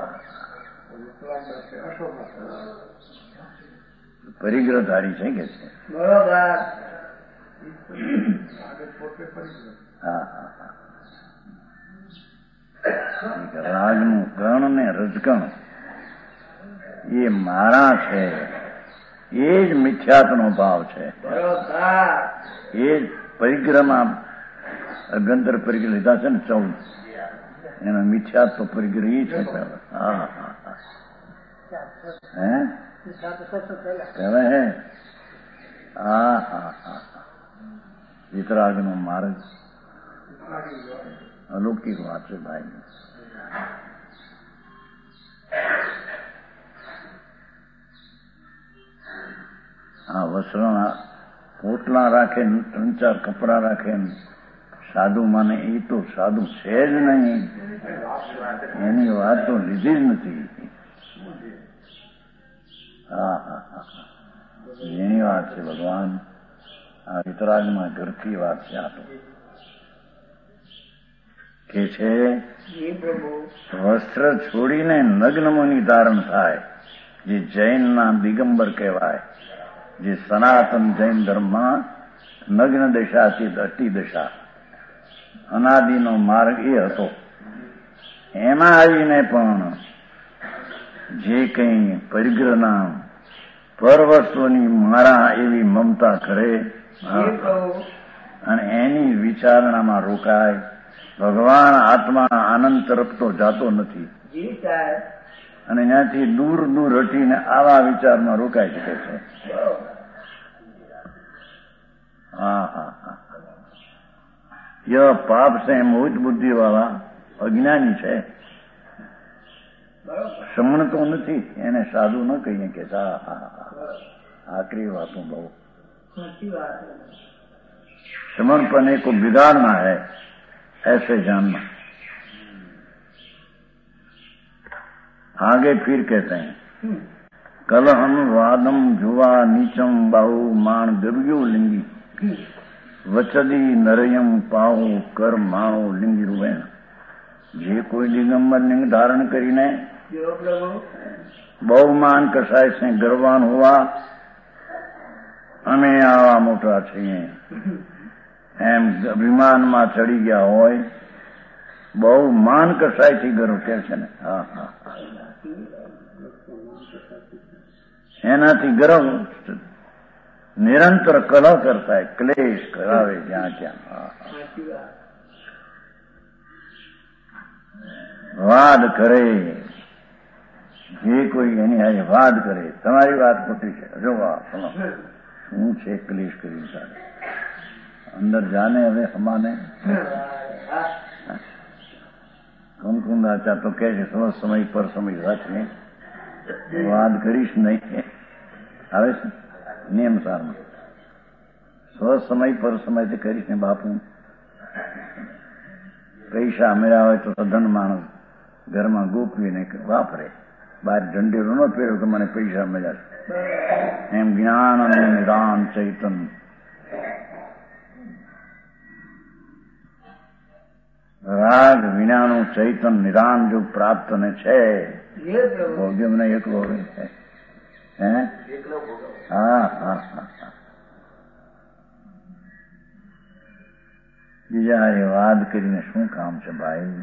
C: પરિગ્રહધારી છે કે છે. હા હા હા રાગનું કર્ણ ને રજકણ એ મારા છે. એ જ મિથ્યાત્વનો ભાવ છે. એ જ પરિગ્રહમાં અગંતર પરિગ્રહ લીધા છે ને ચૌદ એનો મિથ્યાત્વ પરિગ્રહ એ છે. હા હા હા હે કહેવાય હે. હા હા હા વિતરાગનો માર્ગ અલૌકિક વાત છે ભાઈ. આ વસ્ત્રના પોટલા રાખે ત્રણ ચાર કપડા રાખે સાધુ માને એ તો સાધુ છે જ નહીં. એની વાત તો લીધી જ નથી. હા હા હા એની વાત છે ભગવાન. આ વિતરાગમાં ઘરથી વાત છે. આ તો કે છે વસ્ત્ર છોડીને નગ્ન મુનિ ધારણ થાય જે જૈનના દિગંબર કહેવાય. જે સનાતન જૈન ધર્મમાં નગ્ન દશાથી અતિ દશા અનાદિનો માર્ગ એ હતો. એમાં આવીને પણ જે કંઈ પરિગ્રહના પરવસ્તુની મારા એવી મમતા કરે અને એની વિચારણામાં રોકાય. ભગવાન આત્મા આનંદ તરફ તો જાતો નથી અને ત્યાંથી દૂર દૂર હટીને આવા વિચારમાં રોકાઈ શકે છે. હા હા હા ય પાપ છે મોહિત બુદ્ધિ વાળા અજ્ઞાની છે. શ્રમણ તો નથી એને સાધુ ન કહીએ કે હા હા આકરી વાતો બહુ श्रमण पने को बिगाड़ना है ऐसे जानना। आगे फिर कहते हैं कलहम वादम जुवा नीचम बाहु माण दिव्यो लिंगी वचदी नरयम पाहु कर माणो लिंगी रुवेण। જે કોઈ દિગંબર લિંગ ધારણ કરીને બહુમાન કસાય છે ગર્વાન હોવા અમે આવા મોટા છીએ એમ અભિમાનમાં ચડી ગયા હોય બહુ માન કસાયથી ગર્વ કે છે ને હા હા એનાથી ગર્વ નિરંતર કલહ કરતા है क्लेश करावे જ્યાં ક્યાં વાદ કરે જે કોઈ એની હારે વાદ કરે તમારી વાત ખોટી છે જો શું છે ક્લેશ કરી અંદર જાને હવે હમાને કુમકુંદાચા તો કે છે સ્વ સમય પર સમય રાખને વાદ કરીશ નહીં. આવે છે નિયમ સારમાં સ્વ સમય પર સમયથી કરીશ ને બાપુ. પૈસા મેળ્યા હોય તો ધન માણસ ઘરમાં ગોપવીને વાપરે, બહાર ઢંઢેરો ન પહેર્યો કે મને પૈસા મળ્યા છે. એમ જ્ઞાન અને નિદાન ચૈતન રાગ વિનાનું ચૈતન નિદાન જો પ્રાપ્ત ને છે ભોગ્યમ ને એકલો છે. હે હા હા હા બીજા એ વાદ કરીને શું કામ છે ભાઈ?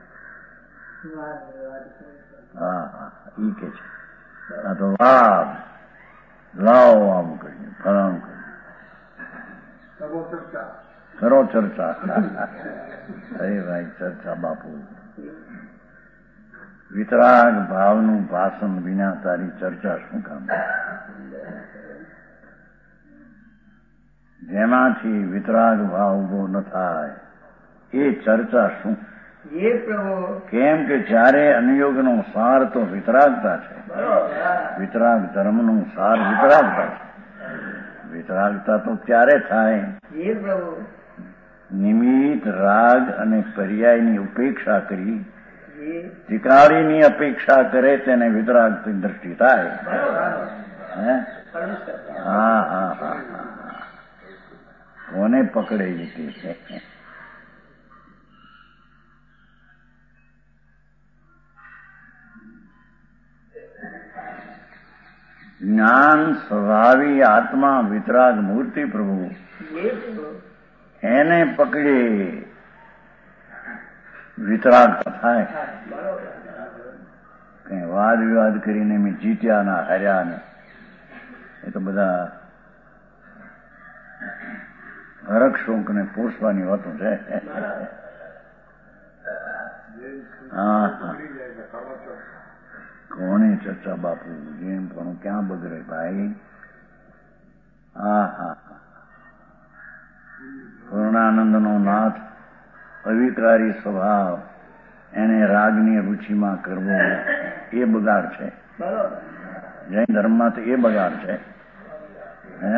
C: હા હા ઈ કે છે આ તો વાદ લાવો આમ કરીને ફલાણું કરીને કરો ચર્ચા. અરે ભાઈ ચર્ચા બાપુ. વિતરાગ ભાવનું ભાષણ વિના તારી ચર્ચા શું કામ? જેમાંથી વિતરાગ ભાવ ઉભો ન થાય એ ચર્ચા શું? કેમ કે જ્યારે અનુયોગનો સાર તો વિતરાગતા છે. વિતરાગ ધર્મનો સાર વિતરાગતા છે. વિતરાગતા તો ક્યારે થાય? નિમિત્ત રાગ અને પર્યાયની ઉપેક્ષા કરી ત્રિકાળીની અપેક્ષા કરે તેને વિતરાગની દ્રષ્ટિ થાય. હે હા હા હા કોને પકડે લીધી છે? જ્ઞાન સ્વભાવી આત્મા વિતરાગ મૂર્તિ પ્રભુ એને પકડે વિતરાગ થાય. કઈ વાદ વિવાદ કરીને મેં જીત્યા ના હાર્યા ને એ તો બધા હરક શોક ને પોષવાની વાતો છે. હા હા કોને ચર્ચા બાપુ? જેમ પણ ક્યાં બગડે ભાઈ? હા હા પૂર્ણાનંદનો નાથ અવિકારી સ્વભાવ એને રાગની રુચિમાં કરવો એ બગાડ છે. જૈન ધર્મમાં તો એ બગાડ છે. હે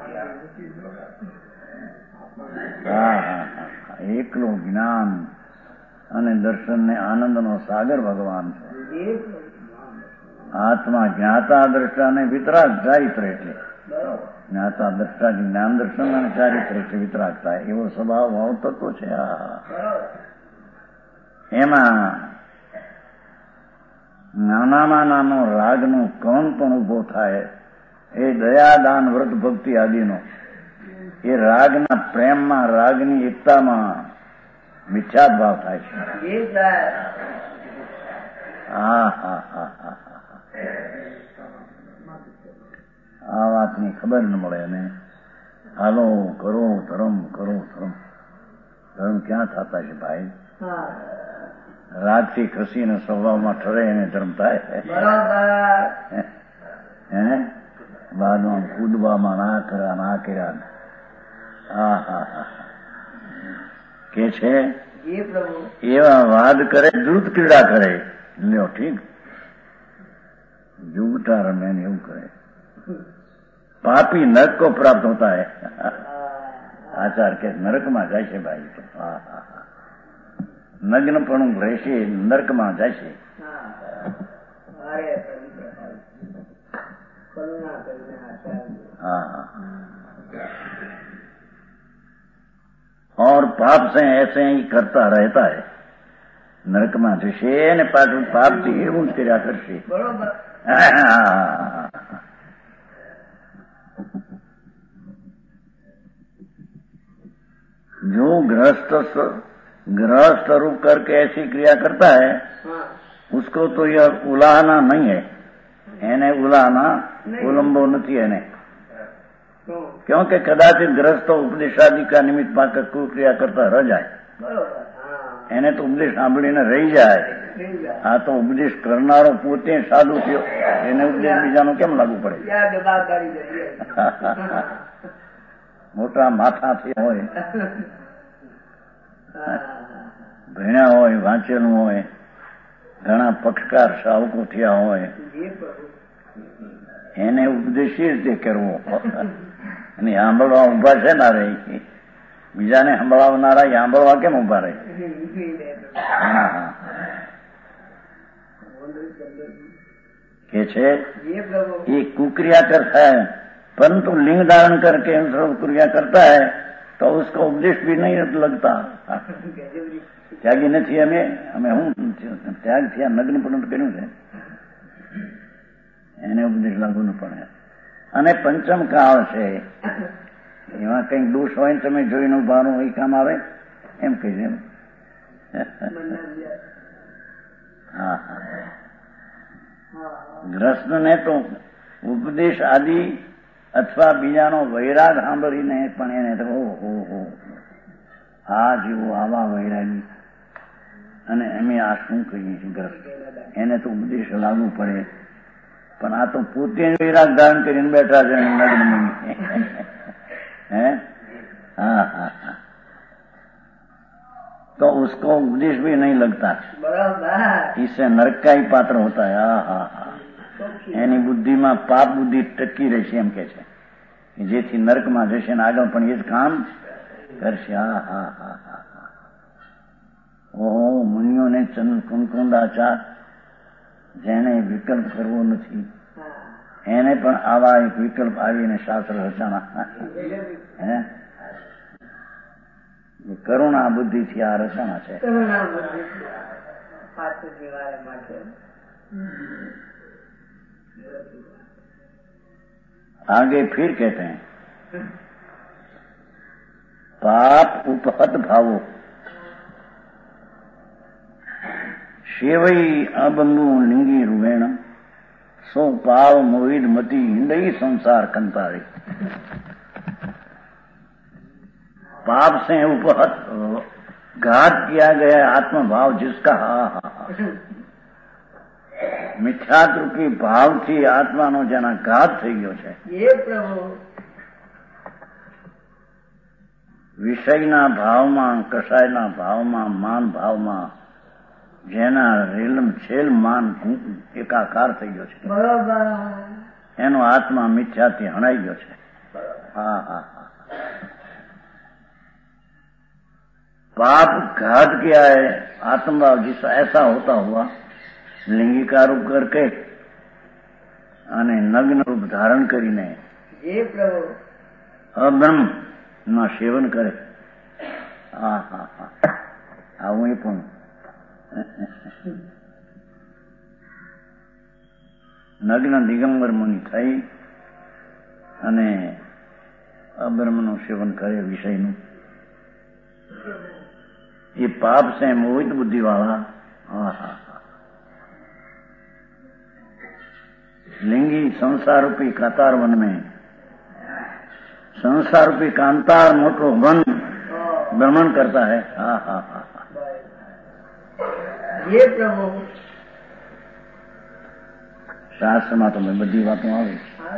C: હા હા હા એકલું જ્ઞાન અને દર્શન ને આનંદનો સાગર ભગવાન છે. આત્મા જ્ઞાતા દ્રષ્ટા ને વિતરાગ ચારિત્ર એટલે જ્ઞાતા દ્રષ્ટા જ્ઞાન દર્શન અને ચારિત્ર એટલે વિતરાગ થાય એવો સ્વભાવ ભાવ તત્વ છે. એમાં નાનામાં નાનો રાગનો કણ પણ ઉભો થાય એ દયાદાન વ્રત ભક્તિ આદિનો એ રાગના પ્રેમમાં રાગની એકતામાં મિથ્યાદ ભાવ થાય છે. હા હા હા હા આ વાતની ખબર ન મળે ને હાલો કરો ધર્મ કરો ધર્મ ધર્મ ક્યાં થતા છે ભાઈ? રાગથી ખસીને સ્વભાવમાં ઠરે એને ધર્મ થાય. હે બાદમાં કૂદવામાં ના કર્યા ના કર્યા હા હા હા કે છે એવા વાદ કરે દૂધ ક્રીડા કરે લ્યો ઠીક જુગટા રમે ને એવું કરે પાપી નરક को प्राप्त होता है. આચાર કે નરકમાં જાય છે ભાઈ. તો હા હા હા નગ્નપણું રહેશે નરકમાં જાય છે. हाँ हाँ और पाप से ऐसे ही करता रहता है. नरक में जैसे ने पाछું પાપ થી એવું જ કર્યા કરશે. બરોબર. जो गृहस्थ गृहस्थ रूप करके ऐसी क्रिया करता है उसको तो यह उलाहना नहीं है. એને ઉલાહના ઉલંબો નથી એને क्योंकि कदाचित ग्रस्त उपदेशादि का निमित्त पाकर क्रिया करता रह जाए એને તો ઉપદેશ સાંભળીને રહી જાય. આ તો ઉપદેશ કરનારો પોતે સાધુ થયો એને ઉપદેશ બીજાનો કેમ લાગુ પડે? મોટા માથાથી હોય, ભણ્યા હોય, વાંચેલું હોય, ઘણા પક્ષકાર સાવકો થયા હોય, એને ઉપદેશ રીતે કરવો. અને સાંભળવા ઉભા છે ના રહે, બીજાને સંભળાવનારા સાંભળવા કેમ ઉભા રહે? કે છે એ कुक्रिया करता है परंतु लिंग धारण करके कुक्रिया करता है तो उसका उपदेश भी नहीं लगता. ત્યાગી નથી અમે અમે હું ત્યાગ થયા નગ્ન પણ કર્યું છે, એને ઉપદેશ લાગુ ન પડે. અને પંચમ કાળ છે, એમાં કઈક દોષ હોય ને તમે જોઈને ઉભાનું એ કામ આવે એમ કહી દે. હા હા, ગ્રસ્તને તો ઉપદેશ આદિ અથવા બીજાનો વૈરાગ સાંભળીને પણ એને તો હો હો આ જેવું આવા વૈરાગી, અને અમે આ શું કહીએ છીએ ગ્રસ્ત, એને તો ઉપદેશ લાગુ પડે. પણ આ તો પોતે વૈરાગ ધારણ કરીને બેઠા છે નગ્ન મુનિ. હે હા હા હા, तो उसको उपदेश भी नहीं लगता, इससे नरक का ही पात्र होता है. હા હા હા, એની બુદ્ધિમાં પાપ બુદ્ધિ ટકી રહેશે એમ કે છે, જેથી નરકમાં જશે ને આગળ પણ એ જ કામ કરશે. હા હા હા હા હા, ઓહો મુનિઓને ચંદ કુંકુંદાચાર જેને વિકલ્પ કરવો નથી એને પણ આવા એક વિકલ્પ આવીને શાસ્ત્ર રચના. હે કરુણા બુદ્ધિ થી આ રચના છે. आगे फिर कहते हैं पाप उपहत भावो सेवई अबंगु लिंगी रुवेण सो पाव मोहित मती हिंदई संसार कंतारी. पाप से उपहत घात किया गया आत्मभाव जिसका हा हा મિથ્યાત રૂપી ભાવથી આત્માનો જેના ઘાત થઈ ગયો છે, વિષયના ભાવમાં, કસાયના ભાવમાં, માન ભાવમાં જેના રેલમ છેલ માન એકાકાર થઈ ગયો છે, એનો આત્મા મિથ્યાથી હણાઈ ગયો છે. હા હા હા, पाप घात किया है आत्मभाव जिसका ऐसा होता हुआ लिंगी का रूप करके અને નગ્ન રૂપ ધારણ કરીને અબ્રહ્મ ના સેવન કરે. હા હા હા, આવું એ પણ નગ્ન દિગંબર મુનિ થઈ અને અબ્રહ્મનું સેવન કરે વિષયનું. ये पाप से मोहित बुद्धि वाला हाँ हाँ लिंगी संसार रूपी कांतार वन में, संसार रूपी कांतार मोटो वन भ्रमण करता है. हाँ हाँ हाँ हाँ, ये प्रभु शास्त्र में तो मैं बड़ी बातों આવી.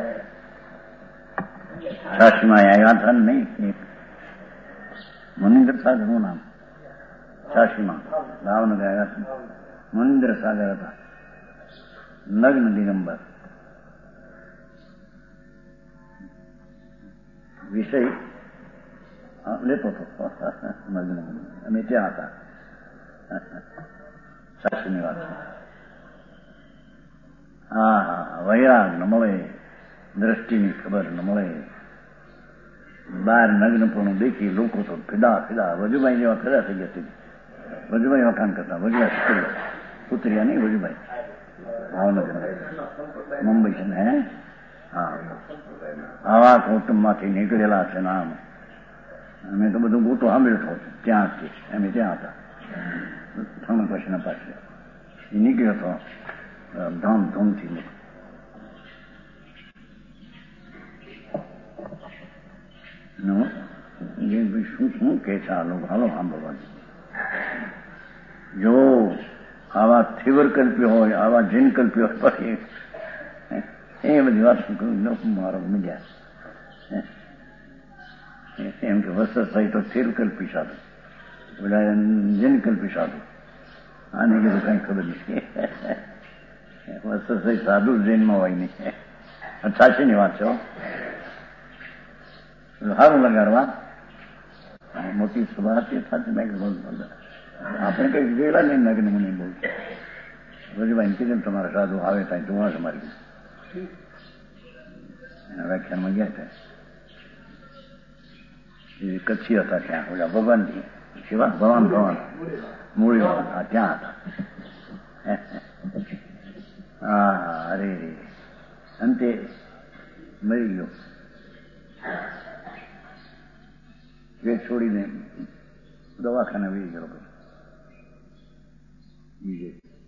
C: શાસ્ત્ર માં આવ્યા હતા નહીં, મુનિન્દ્ર સાગર નું નામ શાસ્ત્રીમાં ભાવનગર આવ્યા છે. મુનિન્દ્ર સાગર હતા, નગ્ન દિગંબર, વિષય લેતો હતો નગ્ન. અમે ત્યાં હતા, શાસ્ત્રીની વાત છે. હા હા, વૈરાગ ન મળે, દ્રષ્ટિની ખબર ન મળે, બહાર નગ્નપણું દેખી લોકો તો ફિદા ફિદા વજુભાઈ જેવા ફિદા થઈ ગયા. વજુભાઈ વખાણ કરતા, વજુભાઈ સુતર્યા સુતર્યા નહીં, વજુભાઈ ભાવનગર મુંબઈ છે ને. હે હા, આવા કુટુંબમાંથી નીકળેલા છે નામ. અમે તો બધું ગોતો સાંભળ્યું હતો ત્યાં જ, અમે ત્યાં હતા ત્રણ પછીના પાસે એ નીકળ્યો હતો ધામ ધૂમથી. શું શું કે છે આ લોકો, હાલો સાંભળવાનું. જો આવા થીવર કલ્પ્યો હોય, આવા જીન કલ્પ્યો હોય, પછી એ બધી વાત મારો મજા. એમ કે વસ્ત્ર તો તેલ કલ્પી સાધુ, બોલા જેન કલ્પી સાધુ. આને કીધું કઈ ખબર નથી. વસ્ત્ર સહિત સાધુ જૈનમાં હોય નહીં. સાચી ની વાત છે. સારું લગાડવા મોટી સભા હતી. સાચી મેં આપણે કઈ ગયેલા નહીં નગ્ન મને બહુ રજુભાઈ કીધું તમારા સાધુ આવે ત્યાં જોવા છે મારી એના વ્યાખ્યાનમાં ગયા હતા. એ કચ્છી હતા ત્યાં ઓલા ભગવાન શિવા ભગવાન ભગવાન મૂળી ભગવાન ત્યાં હતા. હા અરે રે અંતે મરી ગયો. પેટ છોડીને દવાખાને વહી ગયો. બીજે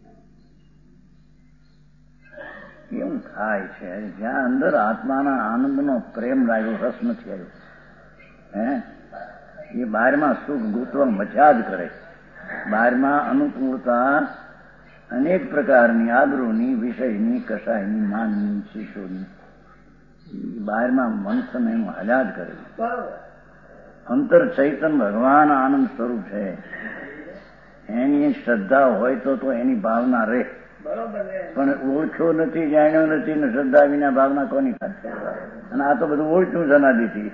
C: એવું થાય છે જ્યાં અંદર આત્માના આનંદનો પ્રેમ લાગ્યો, રસ નથી આવ્યો. હે એ બહારમાં સુખ ગોતવા મજા જ કરે. બહારમાં અનુકૂળતા અનેક પ્રકારની આદરોની, વિષયની, કસાયની, માનની, શિશોની બહારમાં મંથન એનું હલ્યા જ કરે. અંતર ચૈતન ભગવાન આનંદ સ્વરૂપ છે. એની શ્રદ્ધા હોય તો તો એની ભાવના રહે. પણ ઓળખ્યો નથી, જાણ્યો નથી ને શ્રદ્ધા વિના ભાવના કોની ખાતે. અને આ તો બધું ઓળખ્યું જનાદીથી.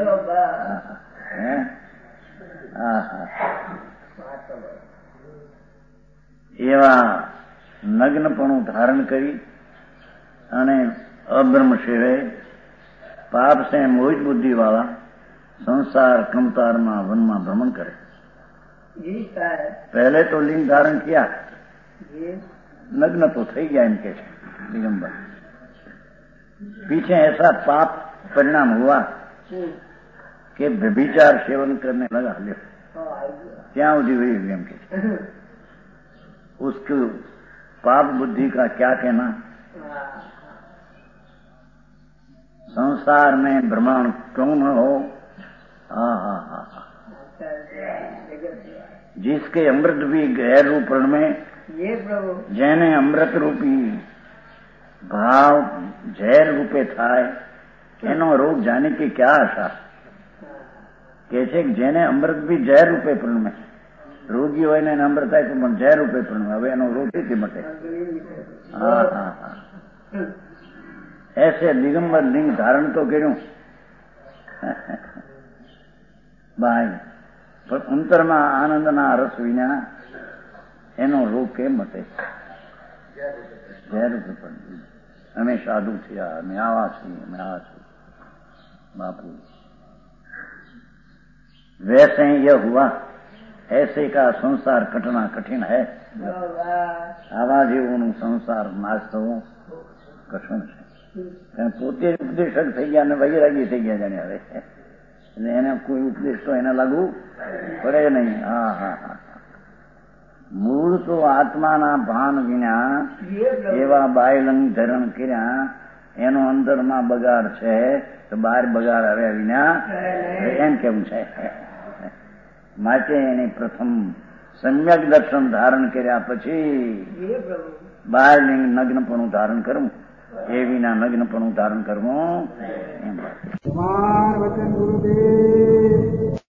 C: હે હા હા એવા નગ્નપણું ધારણ કરી અને અબ્રહ્મ સેવે પાપ સે મોહિત બુદ્ધિ વાળા સંસાર કમતારમાં વનમાં ભ્રમણ કરે. पहले तो लिंग धारण किया, नग्न तो થઈ ગયા એમ કે છે દિगंबर. पीछे ऐसा पाप परिणाम हुआ कि व्यभिचार सेवन करने लगा. ले क्या उदी हुई एम के उसको पाप बुद्धि का क्या कहना. संसार में भ्रमण क्यों न हो. हा हा हा जिसके अमृत भी गैर रूपण में ये प्रभु जैने अमृत रूपी भाव ઝેર રૂપે થાય એનો રોગ જાણે કે ક્યાં આશા. કે છે કે જેને અમૃત બી ઝેર રૂપે પ્રણમે, રોગી હોય ને એને અમૃત થાય પણ ઝેર રૂપે પ્રણમે. હવે એનો રોગ ક્યાંથી મટે. હા હા હા એસે દિગંબર લિંગ ધારણ તો કર્યું ભાઈ, પણ અંતરમાં આનંદના રસ વિના એનો રોગ કેમ મટે. ઝેર રૂપે પણ અમે સાધુ થયા, અમે આવા છીએ, અમે આવા છીએ. बापू वैसे यह हुआ, ऐसे का संसार कटना कठिन है. आवा जेवोનું સંસાર નાશ થવો કઠિન છે. કારણ પોતે ઉપદેશક થઈ ગયા અને વૈરાગી થઈ ગયા જાણે. હવે એટલે એને કોઈ ઉપદેશ તો એને લાગુ પડે નહીં. હા હા હા મૂળ તો આત્માના ભાન વિના એવા બાયલંગ ધરણ કર્યા એનો અંદરમાં બગાડ છે. તો બહાર બગાડ આવ્યા વિના એમ કેવું છે. માટે એને પ્રથમ સમ્યક દર્શન ધારણ કર્યા પછી બહાર નગ્નપણું ધારણ કરવું, એ વિના નગ્નપણું ધારણ કરવું એમ.